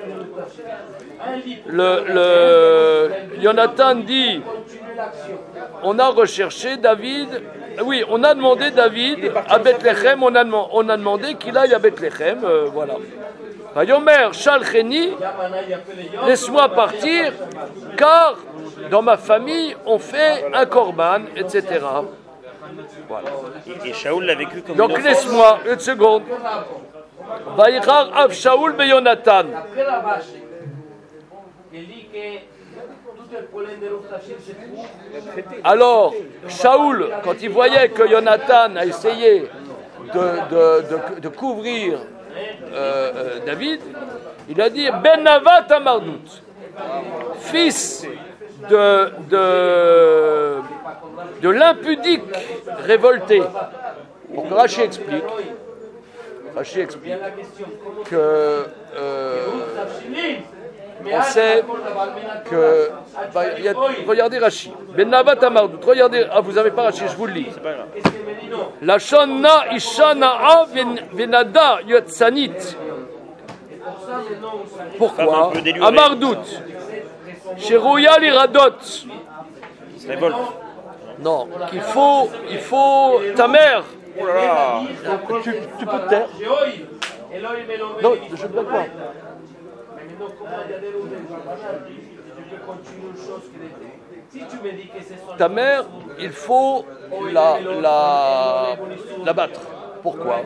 Le, le Jonathan dit, on a recherché David, oui, on a demandé David à Bethléem, on a, deman- on a demandé qu'il aille à Bethléem, euh, voilà. Vayomer, Shalcheni, laisse-moi partir, car dans ma famille, on fait un korban, et cetera. Voilà.
Et Shaoul l'a vécu comme
Donc
une offense.
laisse-moi une seconde. Vayichar av Shaoul be Jonathan. Alors, Shaoul, quand il voyait que Jonathan a essayé de, de, de, de couvrir euh, euh, David, il a dit Ben Navat Amardout, fils de, de, de l'impudique révolté. Donc Rachi explique, Rachi explique que euh, on sait que bah, il y a, regardez Rachi, Ben Navat Amardout, regardez, ah vous n'avez pas Rachi, je vous le lis. La shonna ishana venada yotsanit. Pourquoi? Amardout. Chez Royal Iradot.
Il se révolte.
Non, qu'il faut, il faut ta mère.
Oh là là.
Tu, tu peux te taire. Non, je ne blague pas. Ta mère, il faut la, la, la battre. Pourquoi?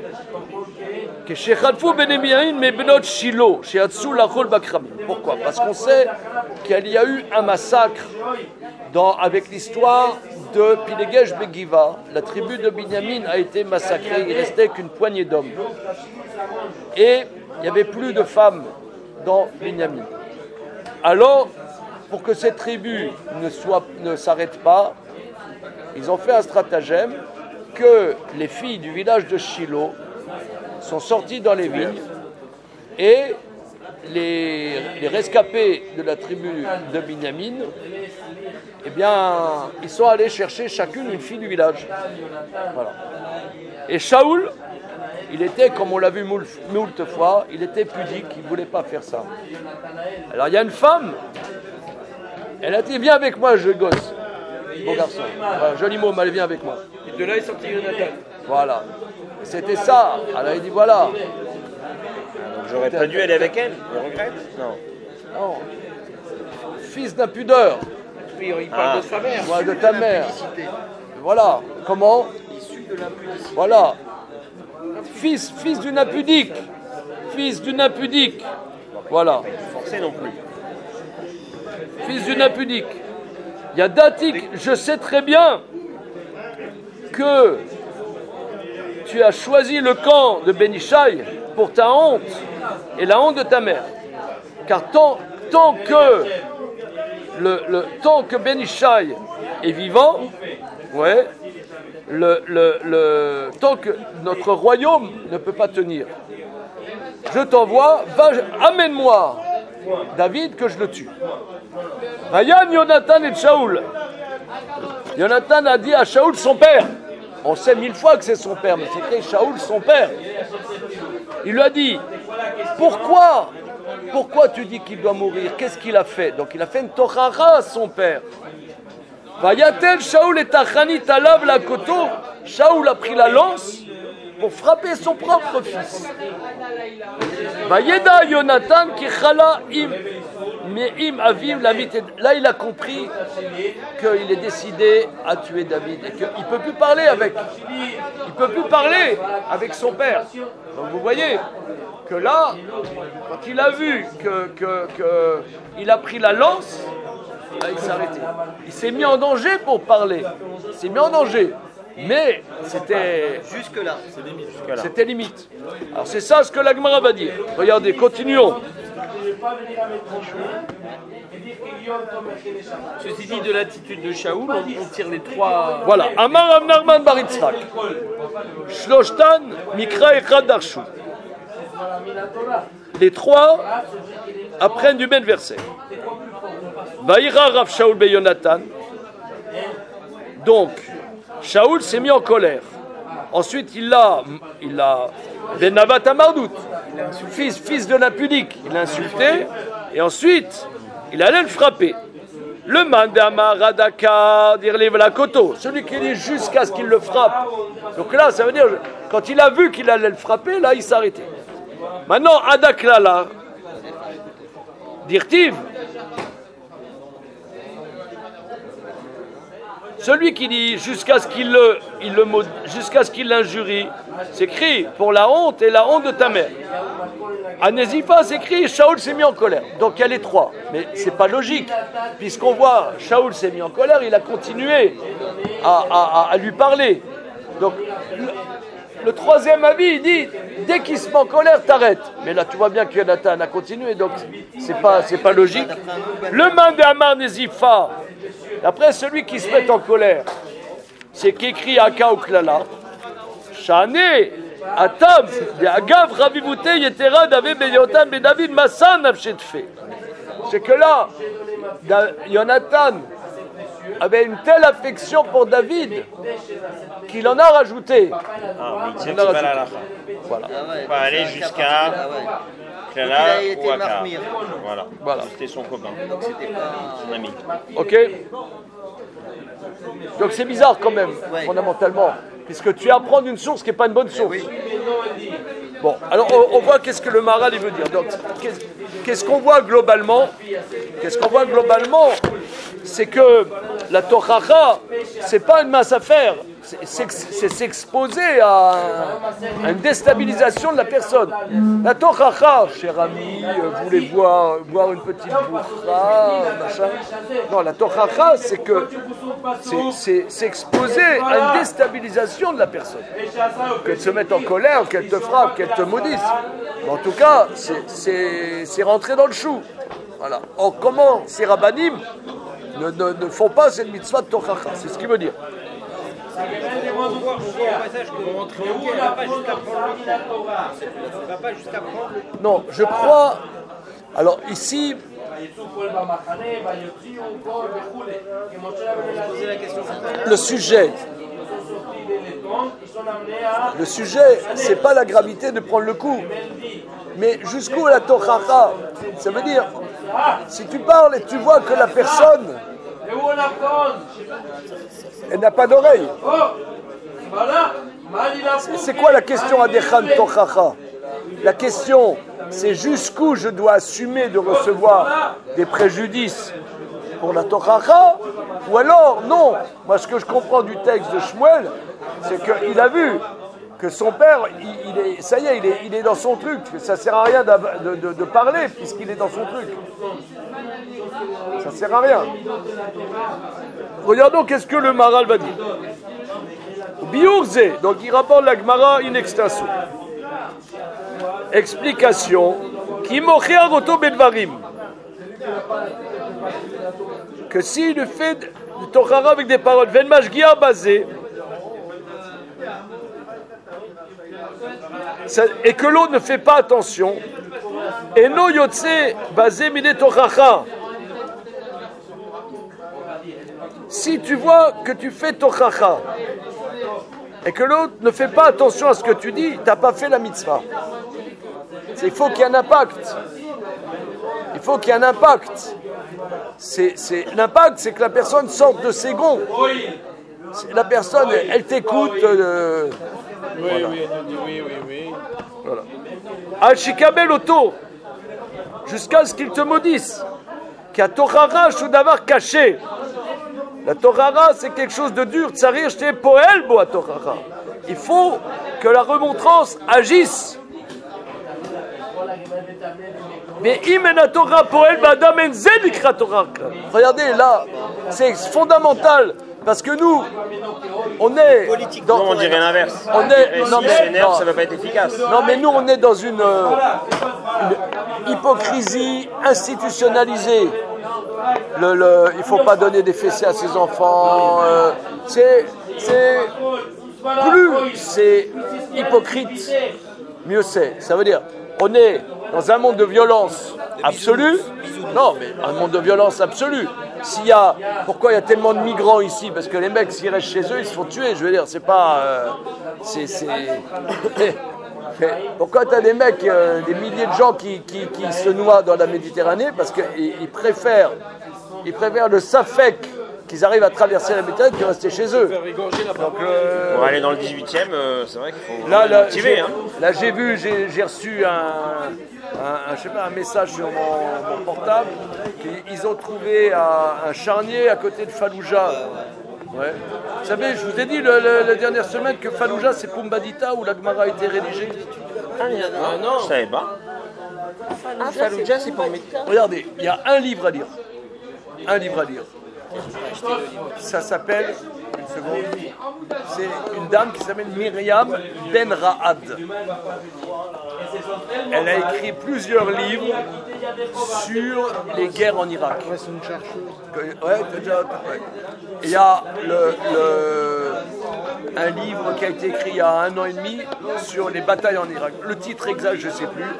Pourquoi? Parce qu'on sait qu'il y a eu un massacre dans, avec l'histoire de Pilegesh Begiva. La tribu de Binyamin a été massacrée, il ne restait qu'une poignée d'hommes. Et il n'y avait plus de femmes dans Binyamin. Alors, pour que cette tribu ne, soit, ne s'arrête pas, ils ont fait un stratagème que les filles du village de Shiloh sont sorties dans les vignes et les, les rescapés de la tribu de Binyamin, eh bien, ils sont allés chercher chacune une fille du village. Voilà. Et Shaoul, il était, comme on l'a vu moult, moult fois, il était pudique, il ne voulait pas faire ça. Alors il y a une femme, elle a dit, viens avec moi, je gosse. Beau garçon. Voilà, joli mot, mais elle vient avec moi.
Et de là est sorti Jonathan.
Voilà. Et c'était ça. Alors il dit, voilà.
Donc j'aurais pas dû aller avec elle. Je regrette. Non.
Non. Fils d'impudeur.
Oui, il parle
Ah.
de sa mère.
Voilà, de ta mère. Voilà. Comment?
Issu de l'impudicité.
Voilà. Fils, fils d'une impudique. Fils d'une impudique. Voilà.
Forcé non plus.
Fils d'une impudique. Il y a Datik, je sais très bien que tu as choisi le camp de Ben Ishaï pour ta honte et la honte de ta mère. Car tant, tant que le, le tant que Ben Ishaï est vivant, ouais, le, le, le, tant que notre royaume ne peut pas tenir, je t'envoie, va, amène-moi David que je le tue. Vayan Jonathan et Shaoul. Jonathan a dit à Shaoul, son père, On sait mille fois que c'est son père, mais c'est écrit Shaoul, son père. Il lui a dit, pourquoi Pourquoi tu dis qu'il doit mourir? Qu'est-ce qu'il a fait? Donc il a fait une tochara à son père. Vayatel Shaoul et Tachanit alav la koto. Shaoul a pris la lance pour frapper son propre fils. Vayeda Yonatan ki chala im me'im avim lamit. Là il a compris qu'il est décidé à tuer David et qu'il ne peut plus parler avec. Il peut plus parler avec son père. Donc vous voyez que là, quand il a vu que, que, que il a pris la lance, là, il s'est arrêté. Il s'est mis en danger pour parler. Il s'est mis en danger. Mais c'était
Jusque-là.
C'était limite. Alors c'est ça ce que la Gemara va dire. Regardez, continuons.
Ceci dit, de l'attitude de Shaoul, on, on tire les trois.
Voilà. Amar Amnarman Bar Yitzchak. Shloshtan Mikra Echad Darshu. Les trois apprennent du même verset. Vaïra Rav Shaoul be Yonatan. Donc, Shaoul s'est mis en colère. Ensuite, il a, il a, Benavat Amardout, fils, fils de l'impudique, il l'a insulté, et ensuite, il allait le frapper. Le man de Amar Adaka, dire les Vlakoto, celui qui dit jusqu'à ce qu'il le frappe. Donc là, ça veut dire, quand il a vu qu'il allait le frapper, là, il s'est arrêté. Maintenant, Adaklala, dirtiv, celui qui dit jusqu'à ce qu'il le, il le jusqu'à ce qu'il l'injurie, c'est écrit pour la honte et la honte de ta mère. À Nézipha, c'est écrit Shaoul s'est mis en colère. Donc il y a les trois, mais c'est pas logique, puisqu'on voit Shaoul s'est mis en colère, il a continué à, à, à lui parler. Donc le, le troisième avis, il dit dès qu'il se met en colère, t'arrêtes. Mais là, tu vois bien que Yonatan a continué, donc c'est pas, c'est pas logique. Le man de Amar Nézipha. Après, celui qui se met en colère, c'est qu'écrit Aka ou Klala, Shane, Atam, Agav, Ravivute, Yetera, David, Beyotan, Bedavid, Massan, Nafshetfe. C'est que là, Yonatan avait une telle affection pour David qu'il en a rajouté.
Ah, il a rajouté.
Voilà.
On va aller jusqu'à Klala ou Aka. Voilà.
Voilà.
C'était son copain.
Donc c'était pas
son ami.
Ok. Donc c'est bizarre quand même,
ouais.
Fondamentalement, puisque tu apprends d'une source qui n'est pas une bonne source. Oui. Bon, alors on, on voit qu'est-ce que le Maharal il veut dire. Donc qu'est-ce, qu'est-ce qu'on voit globalement? Qu'est-ce qu'on voit globalement? C'est que la Tochacha, c'est pas une mince affaire. C'est, c'est, c'est s'exposer à, à une déstabilisation de la personne. La Tochacha, cher ami, vous voulez boire, boire une petite bourra, machin. Non, la Tochacha, c'est que c'est, c'est, c'est exposer à une déstabilisation de la personne. Qu'elle se mette en colère, qu'elle te frappe, qu'elle te maudisse. Mais en tout cas, c'est, c'est, c'est rentrer dans le chou. Voilà. Or, comment ces rabbanim ne, ne, ne font pas cette mitzvah de Tochacha? C'est ce qu'il veut dire.
On voit, on voit au passage que vous rentrez au ne va pas jusqu'à prendre le ne va pas jusqu'à prendre le
Non, je crois. Alors ici. Le sujet. Le sujet, c'est pas la gravité de prendre le coup. Mais jusqu'où la Tochacha? Ça veut dire, si tu parles et tu vois que la personne, elle n'a pas d'oreille. C'est quoi la question à Dechan Tochacha? La question, c'est jusqu'où je dois assumer de recevoir des préjudices pour la Tochacha, ou alors, non. Moi, ce que je comprends du texte de Shmuel, c'est qu'il a vu que son père, il, il est, ça y est, il est, il est dans son truc. Ça ne sert à rien de, de, de parler puisqu'il est dans son truc. Ça ne sert à rien. Regardons qu'est-ce que le Maharal va dire. Biurze, donc il rapporte la Gemara in extenso. Explication. Ki mochea roto bedvarim. Que s'il lui fait du Tochara avec des paroles, ven mashgia basé, et que l'autre ne fait pas attention, et no yotse basé mine Tochacha. Si tu vois que tu fais Tochacha et que l'autre ne fait pas attention à ce que tu dis, tu n'as pas fait la mitzvah. C'est, il faut qu'il y ait un impact. Il faut qu'il y ait un impact. C'est, c'est, l'impact, c'est que la personne sorte de ses gonds. C'est, la personne, elle, elle t'écoute. Euh,
Oui,
voilà.
oui, on dit oui, oui, oui.
Voilà. Al-Shikabel Oto, jusqu'à ce qu'il te maudisse. Qu'à Torara, Shudavar caché. La Torara, c'est quelque chose de dur. Tsarir, j'étais poel, bo à Torara. Il faut que la remontrance agisse. Mais imena Torah poel, badam en zedikra Torah. Regardez là, c'est fondamental. Parce que nous, on est. Dans,
Non, on dirait l'inverse.
On est.
Et
Non,
si
mais,
s'énerve,
non.
ça ne va pas être efficace.
Non, mais nous, on est dans une, euh, une hypocrisie institutionnalisée. Le, le, il ne faut pas donner des fessées à ses enfants. Euh, c'est, c'est, plus c'est hypocrite, mieux c'est. Ça veut dire, on est dans un monde de violence absolue. Non, mais un monde de violence absolue. S'il y a, pourquoi il y a tellement de migrants ici? Parce que les mecs, s'ils restent chez eux, ils se font tuer. Je veux dire, c'est pas, euh, c'est, c'est. Pourquoi tu as des mecs, euh, des milliers de gens qui, qui, qui se noient dans la Méditerranée? Parce qu'ils ils préfèrent, ils préfèrent le Safek qu'ils arrivent à traverser la Méditerranée que de rester chez eux. Donc, euh,
Pour aller dans le dix-huitième, euh, c'est vrai qu'il faut
là, là,
motiver.
j'ai,
Hein.
là, j'ai vu, j'ai, j'ai reçu un, un, un, je sais pas, un message sur mon, mon portable. Ils ont trouvé un, un charnier à côté de Fallujah. Ouais. Vous savez, je vous ai dit le, le, la dernière semaine que Fallujah, c'est Pumbadita où la Gemara a été rédigée.
Ah, il y en a
Ah non, je savais pas.
Ah, Fallujah, c'est pour mettre.
Regardez, il y a un livre à lire. Un livre à lire. Ça s'appelle, une seconde, c'est une dame qui s'appelle Myriam Ben Raad. Elle a écrit plusieurs livres sur les guerres en Irak.
Ouais, c'est une chercheuse.
Ouais, t'as déjà. Ouais. Il y a le, le, un livre qui a été écrit il y a un an et demi sur les batailles en Irak. Le titre exact, je ne sais plus.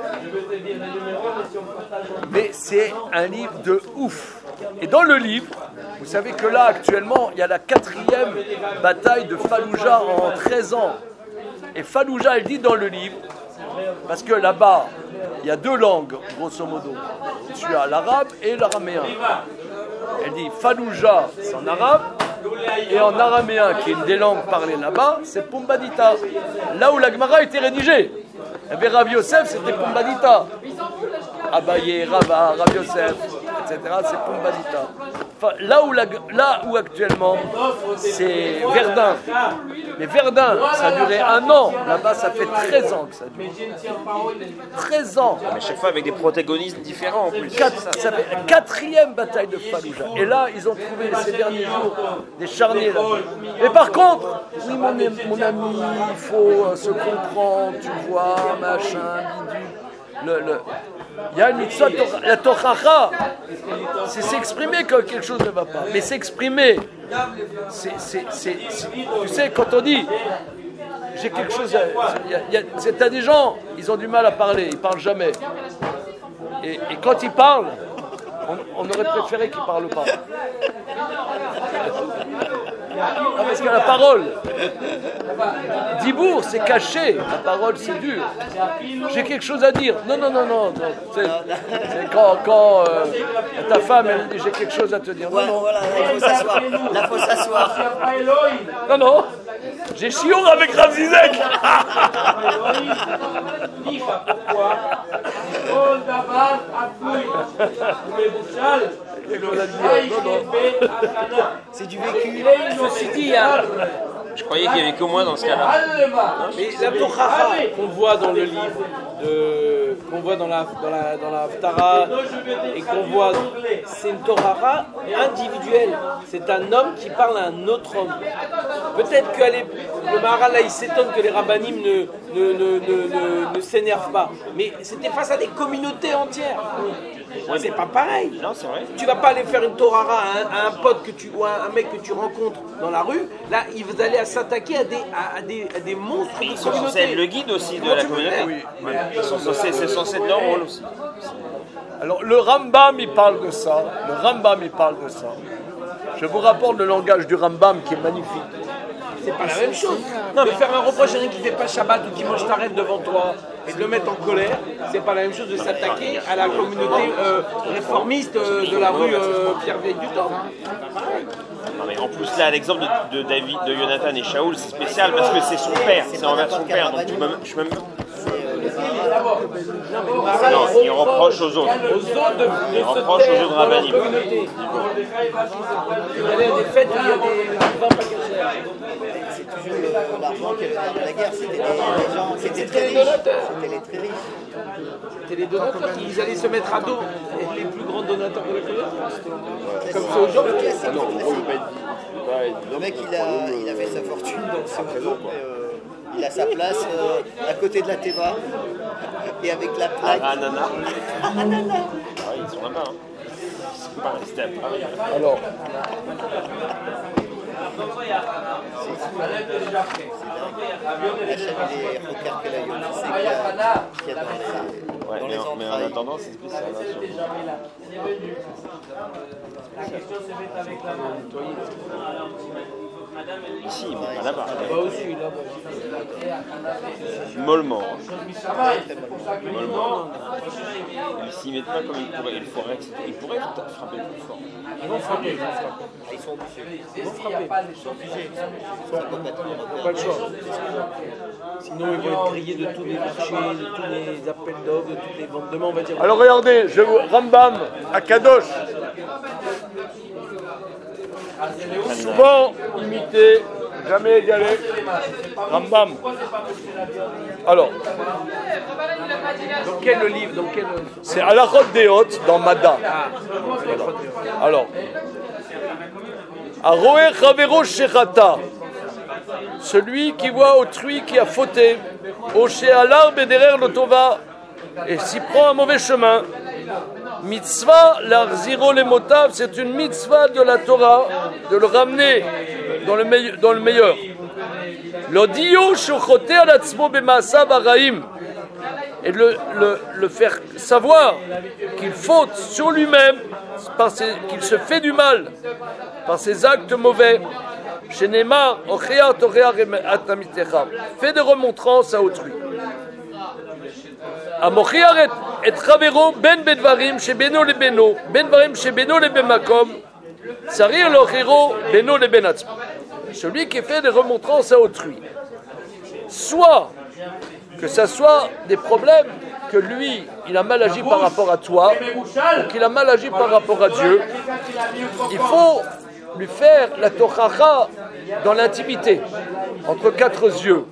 Mais c'est un livre de ouf. Et dans le livre, vous savez que là, actuellement, il y a la quatrième bataille de Fallujah en treize ans. Et Fallujah, elle dit dans le livre, parce que là-bas, il y a deux langues, grosso modo. Tu as l'arabe et l'araméen. Elle dit Fallujah, c'est en arabe, et en araméen, qui est une des langues parlées là-bas, c'est Pumbadita. Là où la Gemara a été rédigée. Et bien Rav Yosef, c'était Pumbadita. Abaye, Rava, Rav Yosef, et cetera, c'est Pumbadita. Enfin, là, où la, là où actuellement, c'est Verdun. Mais Verdun, ça a duré un an. Là-bas, ça fait treize ans que ça dure. treize ans.
Mais chaque fois avec des protagonistes différents en plus.
Quatre, ça fait la quatrième bataille de Fallujah. Et là, ils ont trouvé ces derniers jours des charniers. Là. Mais par contre, oui, mon, mon ami, il faut euh, se comprendre, tu vois, machin, bidule. Le, le, il y a une mitzvah, la tochacha, c'est s'exprimer quand quelque chose ne va pas. Mais s'exprimer, c'est, c'est, c'est, c'est, tu sais, quand on dit, j'ai quelque chose à... Tu as des gens, ils ont du mal à parler, ils ne parlent jamais. Et, et quand ils parlent, on, on aurait préféré qu'ils ne parlent pas. Ah, parce que la parole, Dibour, c'est caché. La parole, c'est dur. J'ai quelque chose à dire. Non, non, non, non. C'est, c'est quand, quand euh, ta femme, elle dit j'ai quelque chose à te dire. Non, non.
Voilà, il faut s'asseoir. Là, il faut s'asseoir.
Non, non. J'ai chiour avec Rav Zizek.
C'est du vécu.
Ceci dit, il y a-
Je croyais qu'il y avait que moi dans ce cas-là.
mais la Torah qu'on voit dans le livre, de- qu'on voit dans la dans la dans la Haftara et qu'on voit, c'est une Torah individuelle. C'est un homme qui parle à un autre homme. Peut-être que les- le Maharal là, il s'étonne que les rabbinim ne ne, ne, ne, ne, ne s'énervent pas, mais c'était face à des communautés entières. C'est pas pareil.
Non, c'est vrai.
Tu vas pas aller faire une Torah à un, à un pote que tu ou à un mec que tu rencontres dans la rue. Là, il va aller à s'attaquer à des à, à des à des monstres de
Ils sont censés être le
communauté.
guide aussi de la communauté.
Oui,
Ouais. Ils sont censés, c'est censé être leur rôle aussi.
Alors, le Rambam, il parle de ça. Le Rambam, il parle de ça. Je vous rapporte le langage du Rambam qui est magnifique.
c'est pas la même chose. Non, mais faire un reproche à quelqu'un qui fait pas Shabbat ou qui mange taref devant toi et de le mettre en colère, c'est pas la même chose de s'attaquer à la communauté euh, réformiste euh, de la rue euh, Pierre-Vieille du Temple.
Non, mais en plus là, l'exemple de, de David, de Jonathan et Shaoul, c'est spécial parce que c'est son père, c'est envers son père. Donc tu peux, je peux même. Non, il reproche aux autres.
Aux autres de, de
il reproche aux autres rabbinim.
Il y a des fêtes où il y a des vins pas cachers.
C'est toujours le- l'argent qui est de la guerre. C'était des gens, c'était très riches. C'était les très riches.
C'était les donateurs qui allaient se mettre à dos et les plus grands donateurs de la communauté. Comme c'est aujourd'hui.
Le classique, le classique. Le mec, il a, il a fait sa fortune dans ce groupe. Il a sa place euh, à côté de la Théba. Et avec la plaque.
Ah, Anana. Anana. Ah, ils sont là-bas. Hein. Ils sont pas restés à Paris.
Alors,
La chaîne des Rocker Kelayot, tu sais qu'il y a, qu'il y a dans les,
Ouais,
dans
mais,
les
en, mais en
entrailles.
attendant, c'est spécial. Hein, sur... Ici, mais pas là-bas.
Bah aussi, là.
Mollement. Mollement. Ils s'y mettent pas comme ils pourraient. Il faudrait que c'était- ils pourraient frapper plus fort.
Ils vont frapper, ils vont frapper.
Ils sont obligés.
Ils vont frapper.
Ils sont complètement
Ils n'ont pas le choix. Sinon, ils vont être grillés de tous les marchés, de tous les appels d'offres, de toutes les ventes. Demain, on va dire.
alors regardez, je vous, Rambam à Kadosh, souvent imité, jamais égalé. Rambam. Alors,
Dans quel livre? Dans quel.
c'est Halachot Deot dans Mada. Alors, Aroé Chavero Shechata, celui qui voit autrui qui a fauté, Oché Alar Bederer Lotova, et s'y prend un mauvais chemin. Mitzvah l'Arziro les Motav, c'est une mitzvah de la Torah, de le ramener dans le meilleur. Dans le meilleur. L'odio shochote alatzmo b'maasav haraim, et le, le, le faire savoir qu'il faute sur lui-même, par ses- qu'il se fait du mal par ses actes mauvais. Chez Neymar, fait des remontrances à autrui. Amochiar et Chavero ben bedvarim chez Beno le Beno, ben varim chez Beno le Bemakom, Sarir lo Chiro Beno le Benatzmo. Celui qui fait des remontrances à autrui. Soit que ça soit des problèmes que lui, il a mal agi par rapport à toi, ou qu'il a mal agi par rapport à Dieu, il faut lui faire la tochacha dans l'intimité, entre quatre yeux.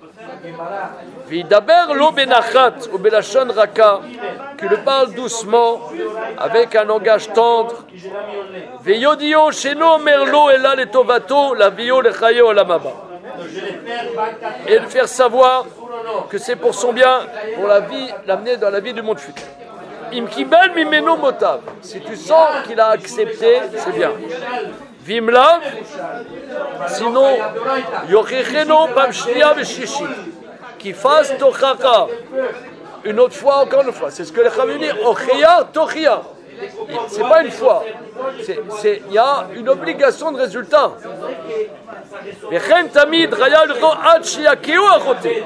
Vidaber lo benachat ou belachon raka, qu'il le parle doucement, avec un langage tendre. Veyodio sheno merlo ela le tovato la vio le chayo lamaba. Et le faire savoir que c'est pour son bien, pour la vie, l'amener dans la vie du monde futur. Im kibel mimeno motav. Si tu sens qu'il a accepté, c'est bien. Vimla, sinon, yochecheno pamshnia v'shishit. Qui fasse tochacha. Une autre fois, encore une fois. C'est ce que les Chavim disent. Ocheya, tochia. C'est pas une fois. C'est, c'est, il y a une obligation de résultat. Vechen tamid raya l'cho ad sheyakeu achoté.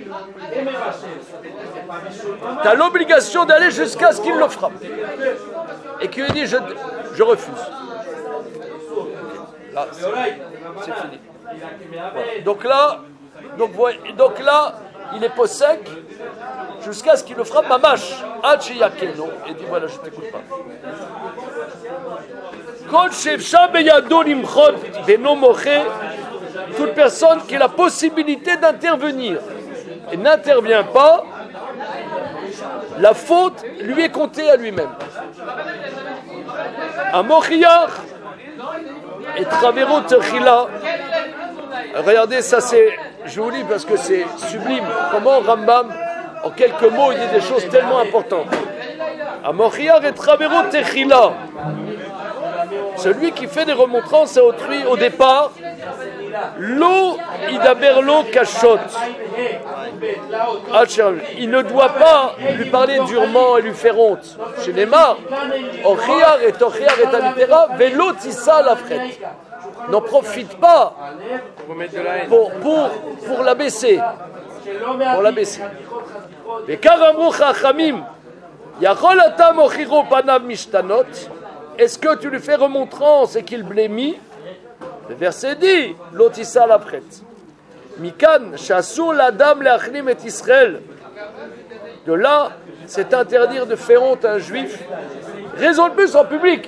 Tu as l'obligation d'aller jusqu'à ce qu'il le frappe. Et qu'il lui dit je, je refuse. Là, c'est, c'est fini. Voilà. Donc là, donc, donc là, il est pas sec jusqu'à ce qu'il le frappe à mâche. non. Et dit voilà, je t'écoute pas. Toute personne qui a la possibilité d'intervenir et n'intervient pas, la faute lui est comptée à lui-même. Un mochiar et travero techila. Regardez, ça c'est, je vous lis parce que c'est sublime. Comment Rambam, en quelques mots, il dit des choses tellement importantes. Un mochiar et travero techila. Celui qui fait des remontrances à autrui au départ, L'eau, idaberlo kashot. Il ne doit pas lui parler durement et lui faire honte. Chez les mains, Ochiar et Tochiar et Alitera, Velo tissa la frette. N'en profite pas pour, pour, pour l'abaisser. Pour l'abaisser. Mais Karamru Chachamim, Yachol atam ochiro panav mishtanot. Est-ce que tu lui fais remontrance et qu'il blémit? Le verset dit, Lotissa la prête. Mikan, chassou la dame leachlim et Israël. De là, c'est interdire de faire honte à un juif. Raison de plus en public.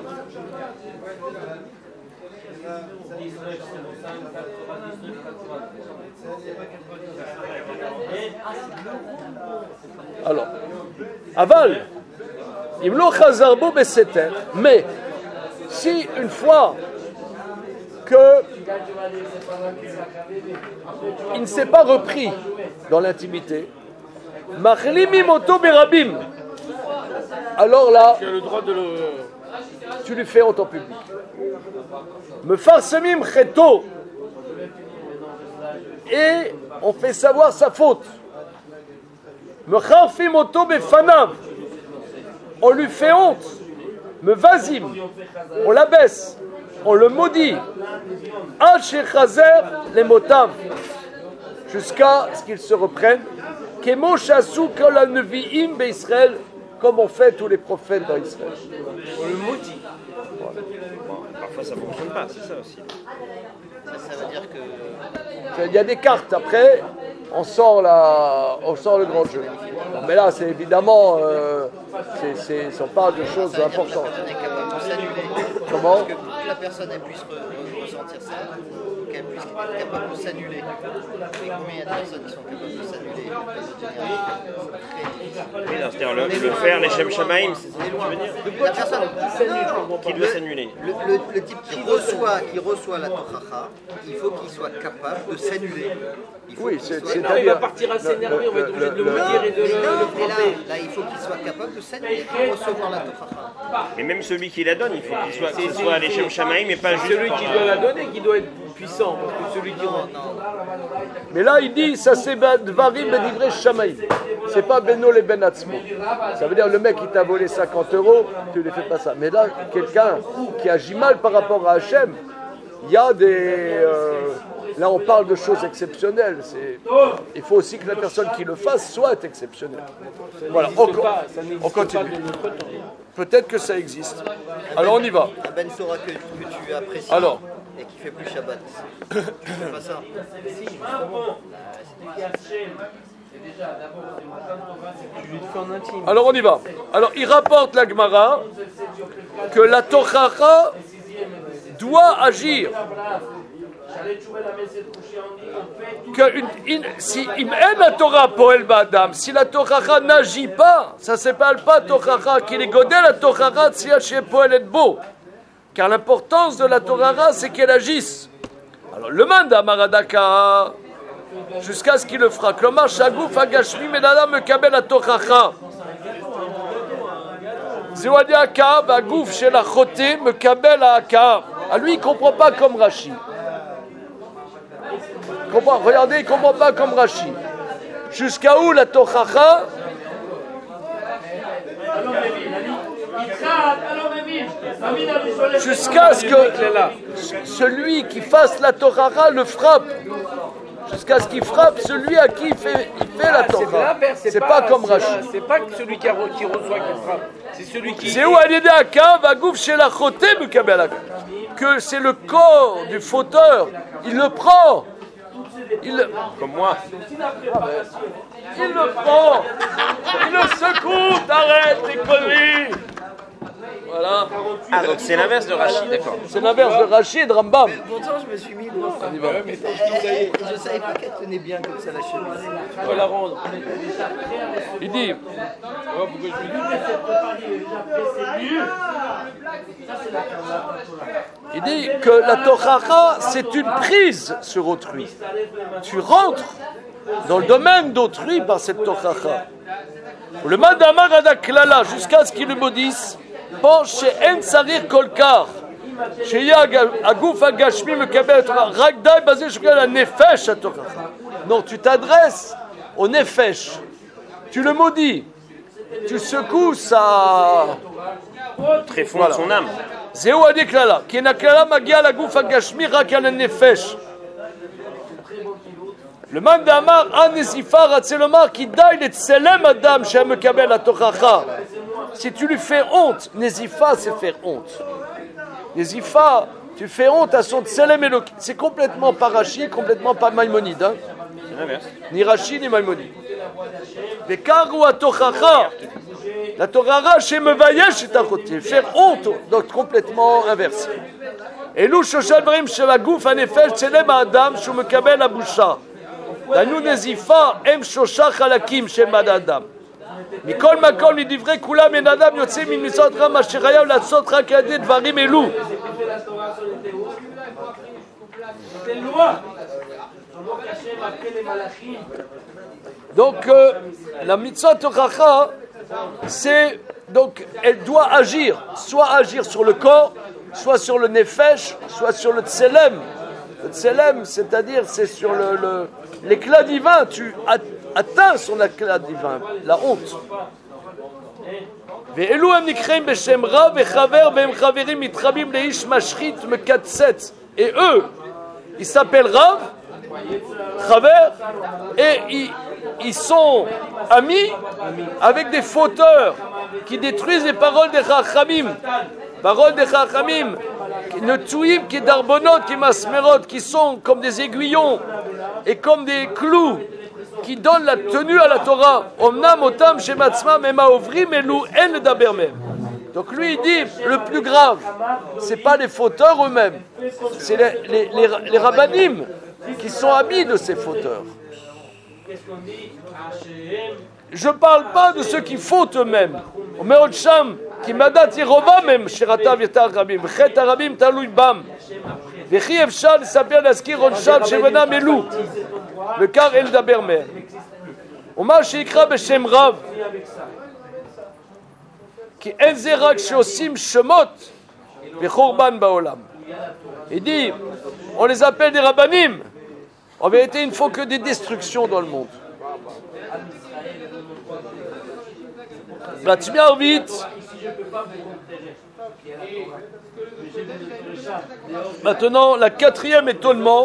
Alors, aval, imlo chazarbo beseter. Mais si une fois que il ne s'est pas repris dans l'intimité, machlimim oto berabim. Alors là,
Tu as le droit de le.
tu lui fais honte en public. Me farsemim cheto. Et on fait savoir sa faute. Me charfim oto befanav. On lui fait honte. Me vazim. On l'abaisse. On le maudit. Al shechazer les motav. Jusqu'à ce qu'il se reprenne. Kemo chassou kol haneviim beIsraël. Comme on fait tous les prophètes dans Israël.
On le maudit.
Parfois ça ne fonctionne pas, c'est ça aussi.
Ça, ça veut dire que.
Il y a des cartes après, on sort, la, on sort le grand jeu. Mais là, c'est évidemment, euh, c'est, c'est, on parle de choses
Ça veut dire que
importantes.
la personne est capable de s'annuler.
Comment?
Parce que pour que la personne elle puisse re- ressentir ça, il faut qu'elle puisse être capable de s'annuler. Et combien il y a de personnes qui sont capables de s'annuler et de tenir très difficile.
Oui, non, c'est-à-dire le, le faire, les Shem Shamaim, c'est ça que tu veux dire?
La personne
Qui doit s'annuler?
Le, le, le type qui reçoit, qui reçoit la tochacha, il faut qu'il soit capable de s'annuler. Il faut
Oui,
qu'il
c'est,
soit-
c'est
Non, il va partir à s'énerver, on va être obligé de le
le-
maudire et de le,
Mais non,
le
mais là,
frapper.
là, il faut qu'il soit capable de s'annuler pour recevoir la tochacha.
Mais même celui qui la donne, il faut qu'il soit, qu'il soit les Shem Shamaim et pas juste.
Celui
par-
qui doit la donner, qui doit être puissant. Parce que celui qui rend.
Mais là, il dit, ça c'est Dvarim Bedivrei Shamaim. C'est pas Beno le Ben Atzmo. Ça veut dire, le mec, il t'a volé cinquante euros, tu ne lui fais pas ça. Mais là, quelqu'un qui agit mal par rapport à Hachem, il y a des... euh, là, on parle de choses exceptionnelles. C'est, il faut aussi que la personne qui le fasse soit exceptionnelle. Voilà, on, co-
Pas, ça n'existe
on
pas
continue.
de notre temps.
Peut-être que ça existe. Alors, on y va.
Un Ben Sora que, que tu apprécies
Alors.
et qui fait plus Shabbat. Tu fais pas ça.
Tu lui fais en intime.
Alors, on y va. Alors, il rapporte la Gemara que la Tochacha doit agir. Que une, une, si im en la Torah poel ba'adam, si la Tochacha n'agit pas, ça ne s'appelle pas Tochacha, qu'il est godé la Tochacha tzia chez poel et beau. Car l'importance de la Tochacha, c'est qu'elle agisse. Alors, le manda maradaka, jusqu'à ce qu'il le fera. Klomar shagouf agashmi medala mekabel la Tochacha. Zewadi Akaab, Agouf chez la Choté, Mekabel à Akaab. À lui, il ne comprend pas comme Rashi. Comprend, regardez, il ne comprend pas comme Rashi. Jusqu'à où la Tochacha? Jusqu'à ce que celui qui fasse la Tochacha le frappe. Jusqu'à ce qu'il frappe celui à qui il fait, il fait la
C'est de
Torah.
l'inverse,
C'est pas comme
c'est-
Rashi.
C'est pas que celui qui, a- qui reçoit qui frappe. C'est celui qui.
C'est où Alidé Akav, Agouf chez la Choté, Mukabel Akav. Que c'est le corps du fauteur. Il le prend. Il le,
Comme moi.
il le prend. Il le secoue. T'arrêtes les conneries. Voilà.
Ah, donc c'est l'inverse de Rachid, d'accord.
C'est l'inverse de Rachid, Rambam.
Pourtant, je me suis mis loin.
On y va.
Eh, eh, Je savais pas qu'elle tenait bien comme ça la chemise.
Tu vas la rendre.
Il dit. Il dit que la Tochacha, c'est une prise sur autrui. Tu rentres dans le domaine d'autrui par cette Tochacha. Le Madamar Adaklala, jusqu'à ce qu'il le maudisse, penche chez En Sarir Kolkar. שיהיה הגוף הגשמי מקבל את התורה, רק די בזה שקורא לנפש התוכחה. Non, tu t'adresses au nefesh, tu le maudis, tu secoues sa...
tréfonds de son âme.
זהו הדקללה, כי אין הכללה מגיעה לגוף הגשמי רק על הנפש. למאן דאמר, הנזיפה רצה לומר כי די לצלם אדם שמקבל התוכחה. Si tu lui fais honte, Nézifa, c'est faire honte. Nézifa, tu fais honte à son Tselem Eloki. C'est complètement pas Rashi, complètement pas Maïmonide. Hein? Ni Rashi, ni Maïmonide. Mais car ou à Tochacha, la Torah chez Mevayesh est à côté. Faire honte, donc complètement inversé. Et l'ou Shoshan Brim Shelagouf, en effet, Tselem Adam, Shou Mekabel Abusha. Danou Nézifa, Em Shosha Chalakim, Shem Adam. מכל מקום לדברי כולם אין אדם יוצא ממצוות רם אשר היה לעשות רק על ידי דברים אלו. Donc euh, la mitzvah tochacha, c'est donc elle doit agir, soit agir sur le corps, soit sur le nefesh, soit sur le tselem. Le tselem, c'est-à-dire c'est sur le, le l'éclat divin, tu atteins son éclat divin, la honte. ואלו הם נקראים בשם רב וחבר והם חברים מתחבים לאיש משחית מקצץ. Et eux, ils s'appellent Rav, Chaver, et ils, ils sont amis avec des fauteurs qui détruisent les paroles des Chachamim. Paroles des Chachamim, ne tuim qui darbonot, qui masmerot, qui sont comme des aiguillons et comme des clous qui donnent la tenue à la Torah. Omnam otam shematzmam ema ovrim elu en daber mem. Donc lui il dit le plus grave, c'est pas les fauteurs eux-mêmes, c'est les, les, les, les rabbanim qui sont amis de ces fauteurs. Je parle pas de ceux qui fautent eux-mêmes. Omer Sham ki madat Yerova mem shiratav yetar rabim v'chet harabim talui bam v'chi efshar l'saper l'azkir od sham shevenam elu וקר אל דבר מהם. ומה שיקרא בשם רב, כי אין זה רק שעושים שמות וחורבן בעולם. Il dit, on les appelle des rabbanim. En vérité, il ne faut que des destructions dans le monde. Batzmi Arvit. Maintenant, la quatrième étonnement.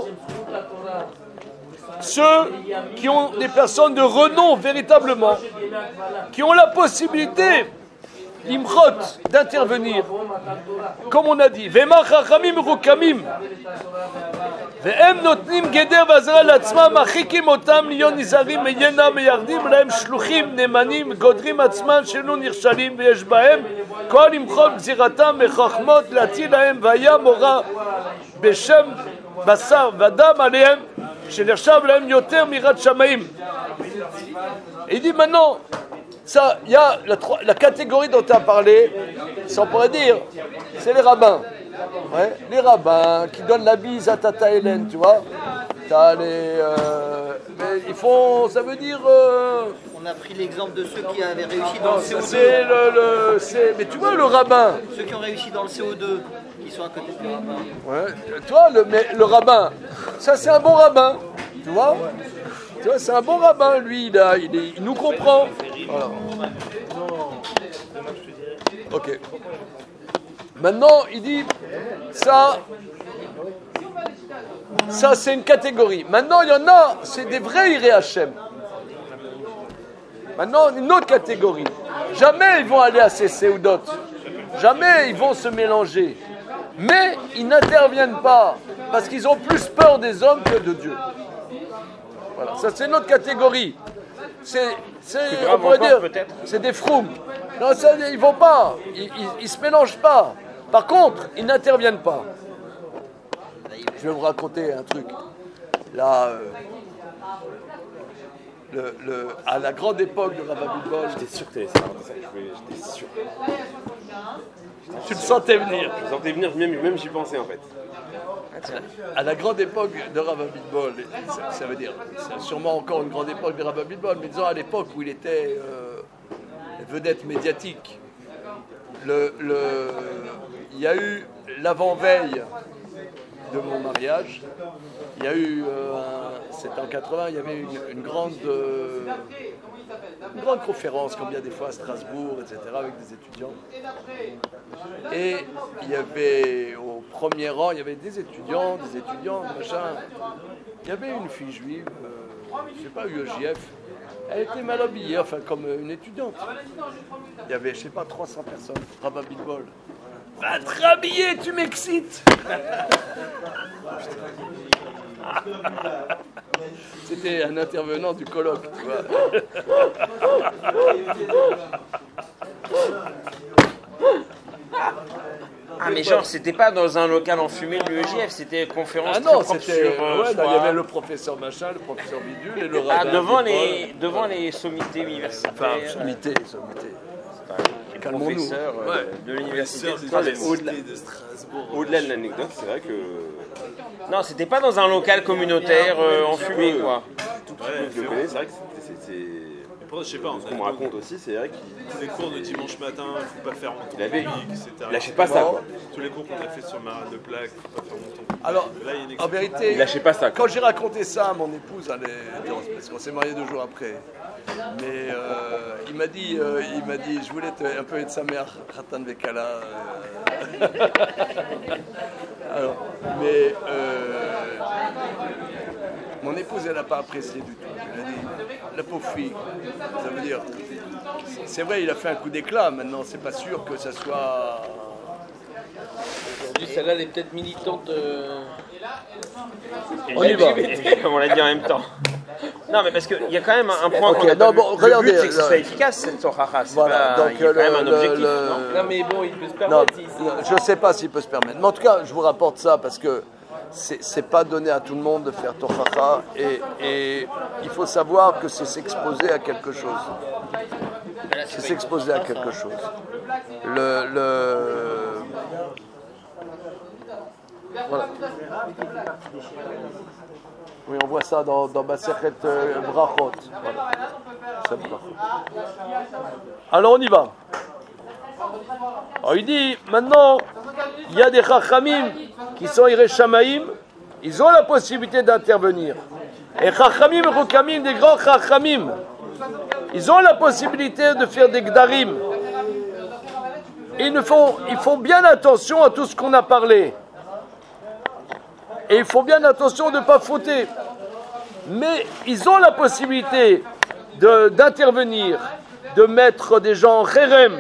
Ceux qui ont des personnes de renom véritablement, qui ont la possibilité, l'imchot, d'intervenir, comme on a dit, Vema chachamim rukamim, ve'em notnim geder v'azara l'atzmam achikim otam liyon nizarim meyena meyardim lahem shluchim nemanim godrim atzman shenu nirshalim ve'yesh bahem kol imchot gziratam mechachmot lati lahem v'aya mora beshem basar v'adam alehem il dit maintenant, ça, il y a la, la catégorie dont tu as parlé, ça on pourrait dire, c'est les rabbins. Ouais, les rabbins qui donnent la bise à Tata Hélène, tu vois. T'as les, euh, mais ils font, ça veut dire. Euh,
on a pris l'exemple de ceux qui avaient réussi dans non, le C O deux.
C'est le, le c'est, mais tu vois le rabbin.
Ceux qui ont réussi dans le C O deux, qui sont à côté du rabbin.
Ouais, tu vois le, mais le rabbin, ça c'est un bon rabbin, tu vois. Tu vois, c'est un bon rabbin, lui, il, a, il, est, il nous comprend. Voilà. Ok. Maintenant, il dit ça. Ça, c'est une catégorie. Maintenant, il y en a, c'est des vrais Iré Hachem. Maintenant, une autre catégorie. Jamais ils vont aller à ces séoudotes. Jamais ils vont se mélanger. Mais ils n'interviennent pas parce qu'ils ont plus peur des hommes que de Dieu. Voilà, ça c'est une autre catégorie. C'est, c'est on pourrait dire, c'est des froums. Non, ça, ils vont pas. Ils, ils, ils se mélangent pas. Par contre, ils n'interviennent pas. Je vais vous raconter un truc. Là, euh, le, le, à la grande époque de Rav Abitbol,
j'étais sûr que tu allais savoir ça. J'étais sûr.
Tu le sentais venir.
Je le sentais venir, même, même j'y pensais en fait.
À la grande époque de Rav Abitbol, ça, ça veut dire, c'est sûrement encore une grande époque de Rav Abitbol, mais disons à l'époque où il était euh, vedette médiatique, le, le, il y a eu l'avant-veille de mon mariage, il y a eu, euh, un- c'était en quatre-vingts, il y avait une, une grande, euh, une grande conférence, comme il y a des fois à Strasbourg, et cetera, avec des étudiants. Et il y avait, au premier rang, il y avait des étudiants, des étudiants, machin. Il y avait une fille juive, euh, je ne sais pas, U E J F. Elle était mal habillée, enfin comme une étudiante. Il y avait, je sais pas, trois cents personnes. Rabat Bilbol. Va te rhabiller, tu m'excites. C'était un intervenant du colloque, tu vois.
Ah, mais genre, c'était pas dans un local enfumé de l'U E J F, c'était une conférence
Ah non,
très propre
c'était.
sur, euh,
Ouais,
je
non, il y
crois,
avait le professeur machin, le professeur bidule et le
ah,
rabbin.
devant,
Bilbol.
les, devant les sommités universitaires.
Enfin, sommité, sommité.
Les
Calmons-nous.
professeurs euh,
Ouais.
de l'université de
Professeur des
Strasbourg.
universités de Strasbourg.
Au-delà de l'anecdote, c'est vrai que
Non, c'était pas dans un local communautaire euh, enfumé, quoi.
je le connais, c'est vrai que c'est- c'est- c'est.
Après, je sais pas, on
Ce qu'on me raconte aussi, c'est vrai qu'il
tous les cours de dimanche matin, il faut pas faire monter
Il avait-
public, et cetera.
il lâchait pas ça, quoi.
Tous les cours qu'on a fait sur Marade de Plaque, il faut pas faire monter public.
Alors,
Là, il y a une
en
exception.
vérité,
Il lâchait pas ça, quoi.
quand j'ai raconté ça à mon épouse, elle est- parce qu'on s'est mariés deux jours après, mais euh, il m'a dit, euh, il m'a dit, je voulais être un peu être sa mère, Khatan Bekala. euh. Alors, mais euh, mon épouse, elle n'a pas apprécié du tout. Elle a dit, la pauvre fille, ça veut dire, c'est vrai, il a fait un coup d'éclat. Maintenant, c'est pas sûr que ça soit.
Aujourd'hui, celle-là, elle est peut-être militante. euh,
On y va.
Comme on l'a dit en même temps. Non, mais parce qu'il y a quand même un point
Ok,
qu'on a
non,
pas
bon,
vu.
regardez,
Le but, c'est que ce
là.
soit efficace, cette Torah. C'est
Voilà,
pas...
donc
il y a quand même un
le-
objectif,
le-
non
Non, mais bon, il peut se
Non,
permettre. si- si-
non, je ne sais pas s'il peut se permettre. Mais en tout cas, je vous rapporte ça parce que c'est c'est pas donné à tout le monde de faire Torah et, et il faut savoir que c'est s'exposer à quelque chose. C'est s'exposer à quelque chose. Le, le... Voilà. Oui, on voit ça dans, dans Masechet euh, Brachot. Voilà. C'est Brachot. Alors on y va. Alors il dit, maintenant, il y a des Chachamim qui sont Irei Shamaim, ils ont la possibilité d'intervenir. Et Chachamim et Rukamim, des grands Chachamim, ils ont la possibilité de faire des Gdarim. Et ils, ne font, ils font bien attention à tout ce qu'on a parlé. Et ils font bien attention de ne pas fauter. Mais ils ont la possibilité de, d'intervenir, de mettre des gens en Kherem.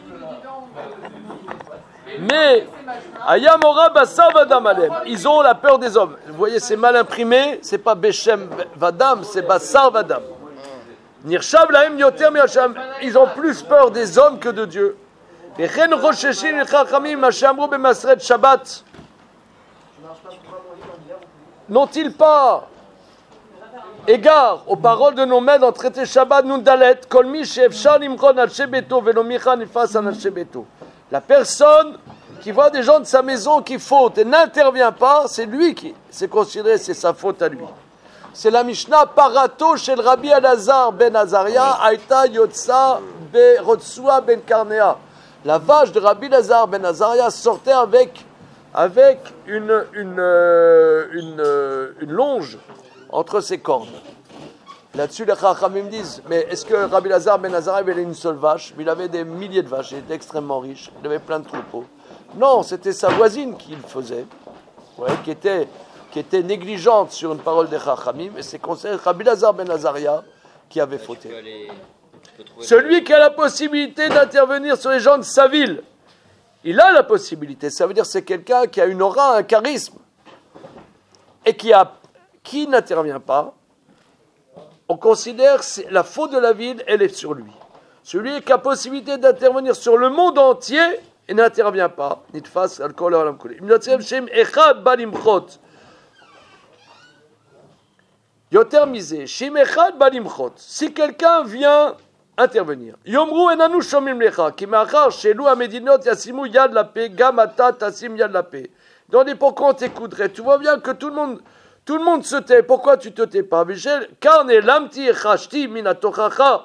Mais Ayamora Bassar Vadam Alem, ils ont la peur des hommes. Vous voyez, c'est mal imprimé, c'est pas Beshem Vadam, c'est Bassar Vadam. Nirshav Lahem Yoter Miacham, ils ont plus peur des hommes que de Dieu. Et Chen Rosheshin Chachamim Mashamru Bemasret Shabbat. N'ont-ils pas égard aux paroles de nos maîtres dans le traité Shabbat Nundalet, Kolmi Shefshar Nimchon al Shebeto Venomicha Nifas al Shebeto. La personne qui voit des gens de sa maison qui fautent et n'intervient pas, c'est lui qui, c'est considéré, c'est sa faute à lui. C'est la Mishnah Parato chez le Rabbi Elazar ben Azaria, Aïta Yotsa be Rotsua ben Karnea. La vache de Rabbi Elazar ben Azaria sortait avec avec une, une, euh, une, euh, une longe entre ses cornes. Là-dessus, les Chachamim disent, mais est-ce que Rabbi Elazar ben Azariah avait une seule vache? Mais il avait des milliers de vaches, il était extrêmement riche, il avait plein de troupeaux. Non, c'était sa voisine qui le faisait, ouais, qui, était, qui était négligente sur une parole des Chachamim, et c'est considéré Rabbi Elazar ben Azariah qui avait fauté. Celui qui a la possibilité d'intervenir sur les gens de sa ville, il a la possibilité. Ça veut dire que c'est quelqu'un qui a une aura, un charisme, et qui, a, qui n'intervient pas. On considère que la faute de la ville, elle est sur lui. Celui qui a la possibilité d'intervenir sur le monde entier et n'intervient pas. Nitfas al-kol ha'olam kulei. Imnotzem shem echad balimchot. Yoter misé. Shem echad balimchot. Si quelqu'un vient intervenir. Yomru enanu shomim lecha, ki machar shelu amedinot yasimu yad la paix, gamata tasim yad la paix. Donc, pourquoi on t'écouterait? Tu vois bien que tout le monde, tout le monde se tait. Pourquoi tu te tais pas? Karne lamti echashti minatochacha.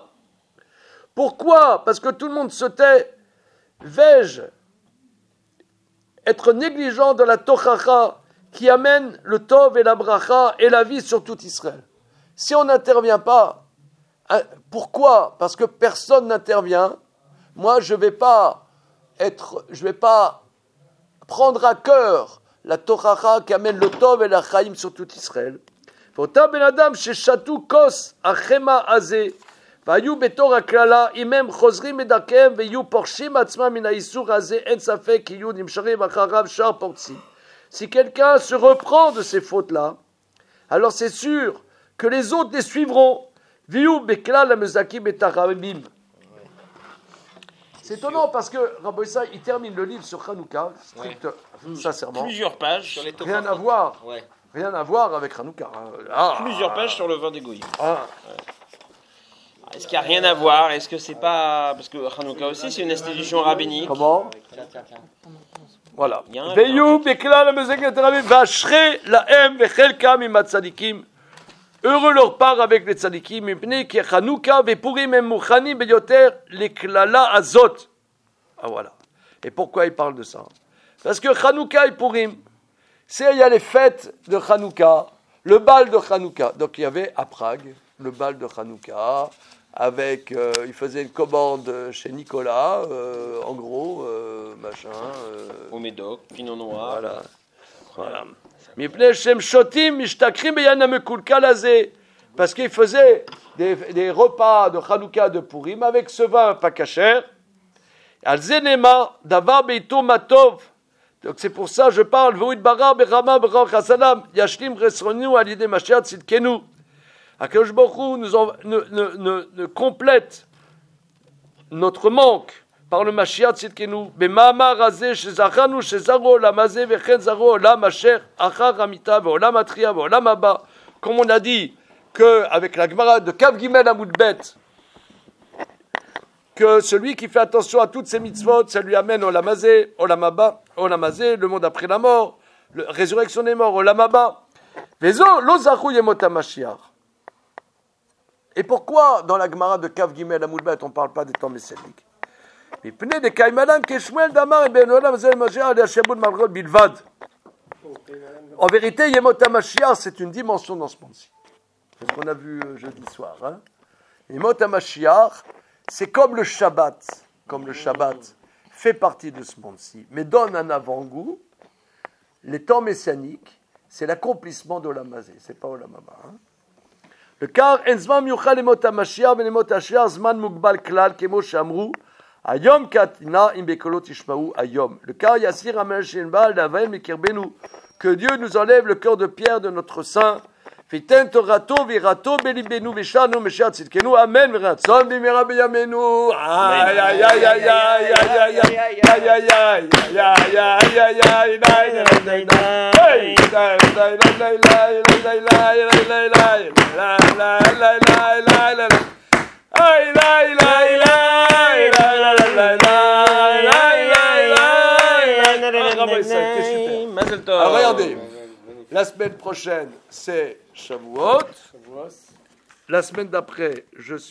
Pourquoi? Parce que tout le monde se tait. Vais-je être négligent de la tochacha qui amène le tov et la bracha et la vie sur tout Israël. Si on n'intervient pas, hein, pourquoi? Parce que personne n'intervient. Moi, je ne vais pas être, je vais pas prendre à cœur la tochacha qui amène le tov et la chaim sur tout Israël. ואותה בן אדם ששתו כוס החמה הזה והיו בתור הכללה, אם הם חוזרים מדרכיהם ויהיו פורשים עצמם מן האיסור הזה, אין ספק כי יהיו נמשכים אחריו שאר פורצים. Si quelqu'un se reprend de ces fautes-là, alors c'est sûr que les autres les suivront. ויהיו בכלל המזכים את הרבים. C'est étonnant parce que Rabbi Issa, il termine le livre sur Hanouka, strict, ouais. sincèrement.
Plusieurs pages.
Rien à voir. Ouais. Rien à voir avec Hanouka.
Ah, Plusieurs pages ah, sur le vin d'égoïme.
Ah.
Ouais. Est-ce qu'il n'y a rien à voir? Est-ce que c'est pas... Parce que Hanouka aussi, c'est une institution rabbinique.
Comment? Voilà. Veyu beklal hamezeket rabim v'ashrei lahem v'chelkam im hatzadikim. Heureux leur part avec les tzadikim, mipnei ki Hanouka ve'purim hem muchanim beyoter leklala azot. Ah voilà. Et pourquoi il parle de ça? Parce que Hanouka et Purim, c'est il y a les fêtes de Hanouka, le bal de Hanouka. Donc il y avait à Prague le bal de Hanouka, avec, euh, il faisait une commande chez Nicolas, euh, en gros, euh, machin. Euh,
Au Médoc, Pinot Noir.
Voilà. Voilà. Parce qu'il faisait des, des repas de Hanouka de Purim avec ce vin pas kasher. Donc c'est pour ça que je parle. Akadosh Baruch Hu nous, en, nous, nous, nous, nous complète notre manque par le Mashiach Tzidkenu. B'ma'amar hazeh shezachanu shezaro olam hazeh v'chen zaro olam asher achar hamita ve'olam atria ve'olam haba. Comme on a dit que avec la Gemara de Kav Gimel Amud Bet, que celui qui fait attention à toutes ces mitzvot, ça lui amène olam hazeh, olam haba, olam hazeh, le monde après la mort, la résurrection des morts, olam haba. Vezo lo zachu yemot haMashiach. Et pourquoi dans la Gemara de Kav Gimel Amud Bet on ne parle pas des temps messianiques? En vérité, Yemot HaMashiach, c'est une dimension dans ce monde-ci. C'est ce qu'on a vu jeudi soir. Hein? Yemot HaMashiach, c'est comme le Shabbat, comme le Shabbat fait partie de ce monde-ci, mais donne un avant-goût. Les temps messianiques, c'est l'accomplissement d'Olam Hazeh, c'est pas Olam Haba. Hein? Le car en zman miuchal Yemot HaMashiach ben Yemot HaMashiach zman mugbal klal kemo she'amru Ayom katina im bekolot tishma'u ayom. Le car Yassir Amen Shenbal d'Avaim Mikirbenu. Que Dieu nous enlève le cœur de pierre de notre sein. Fiten Torato virato belibenu veshanu meshat tzidkenu. Amen v'ratzon b'mera b'yamenu. Ay ay ay ay ay ay ay ay ay ay ay ay ay ay ay ay ay Aïe, aïe, aïe, aïe, alors regardez, la semaine prochaine c'est Shavuot, la semaine d'après je suis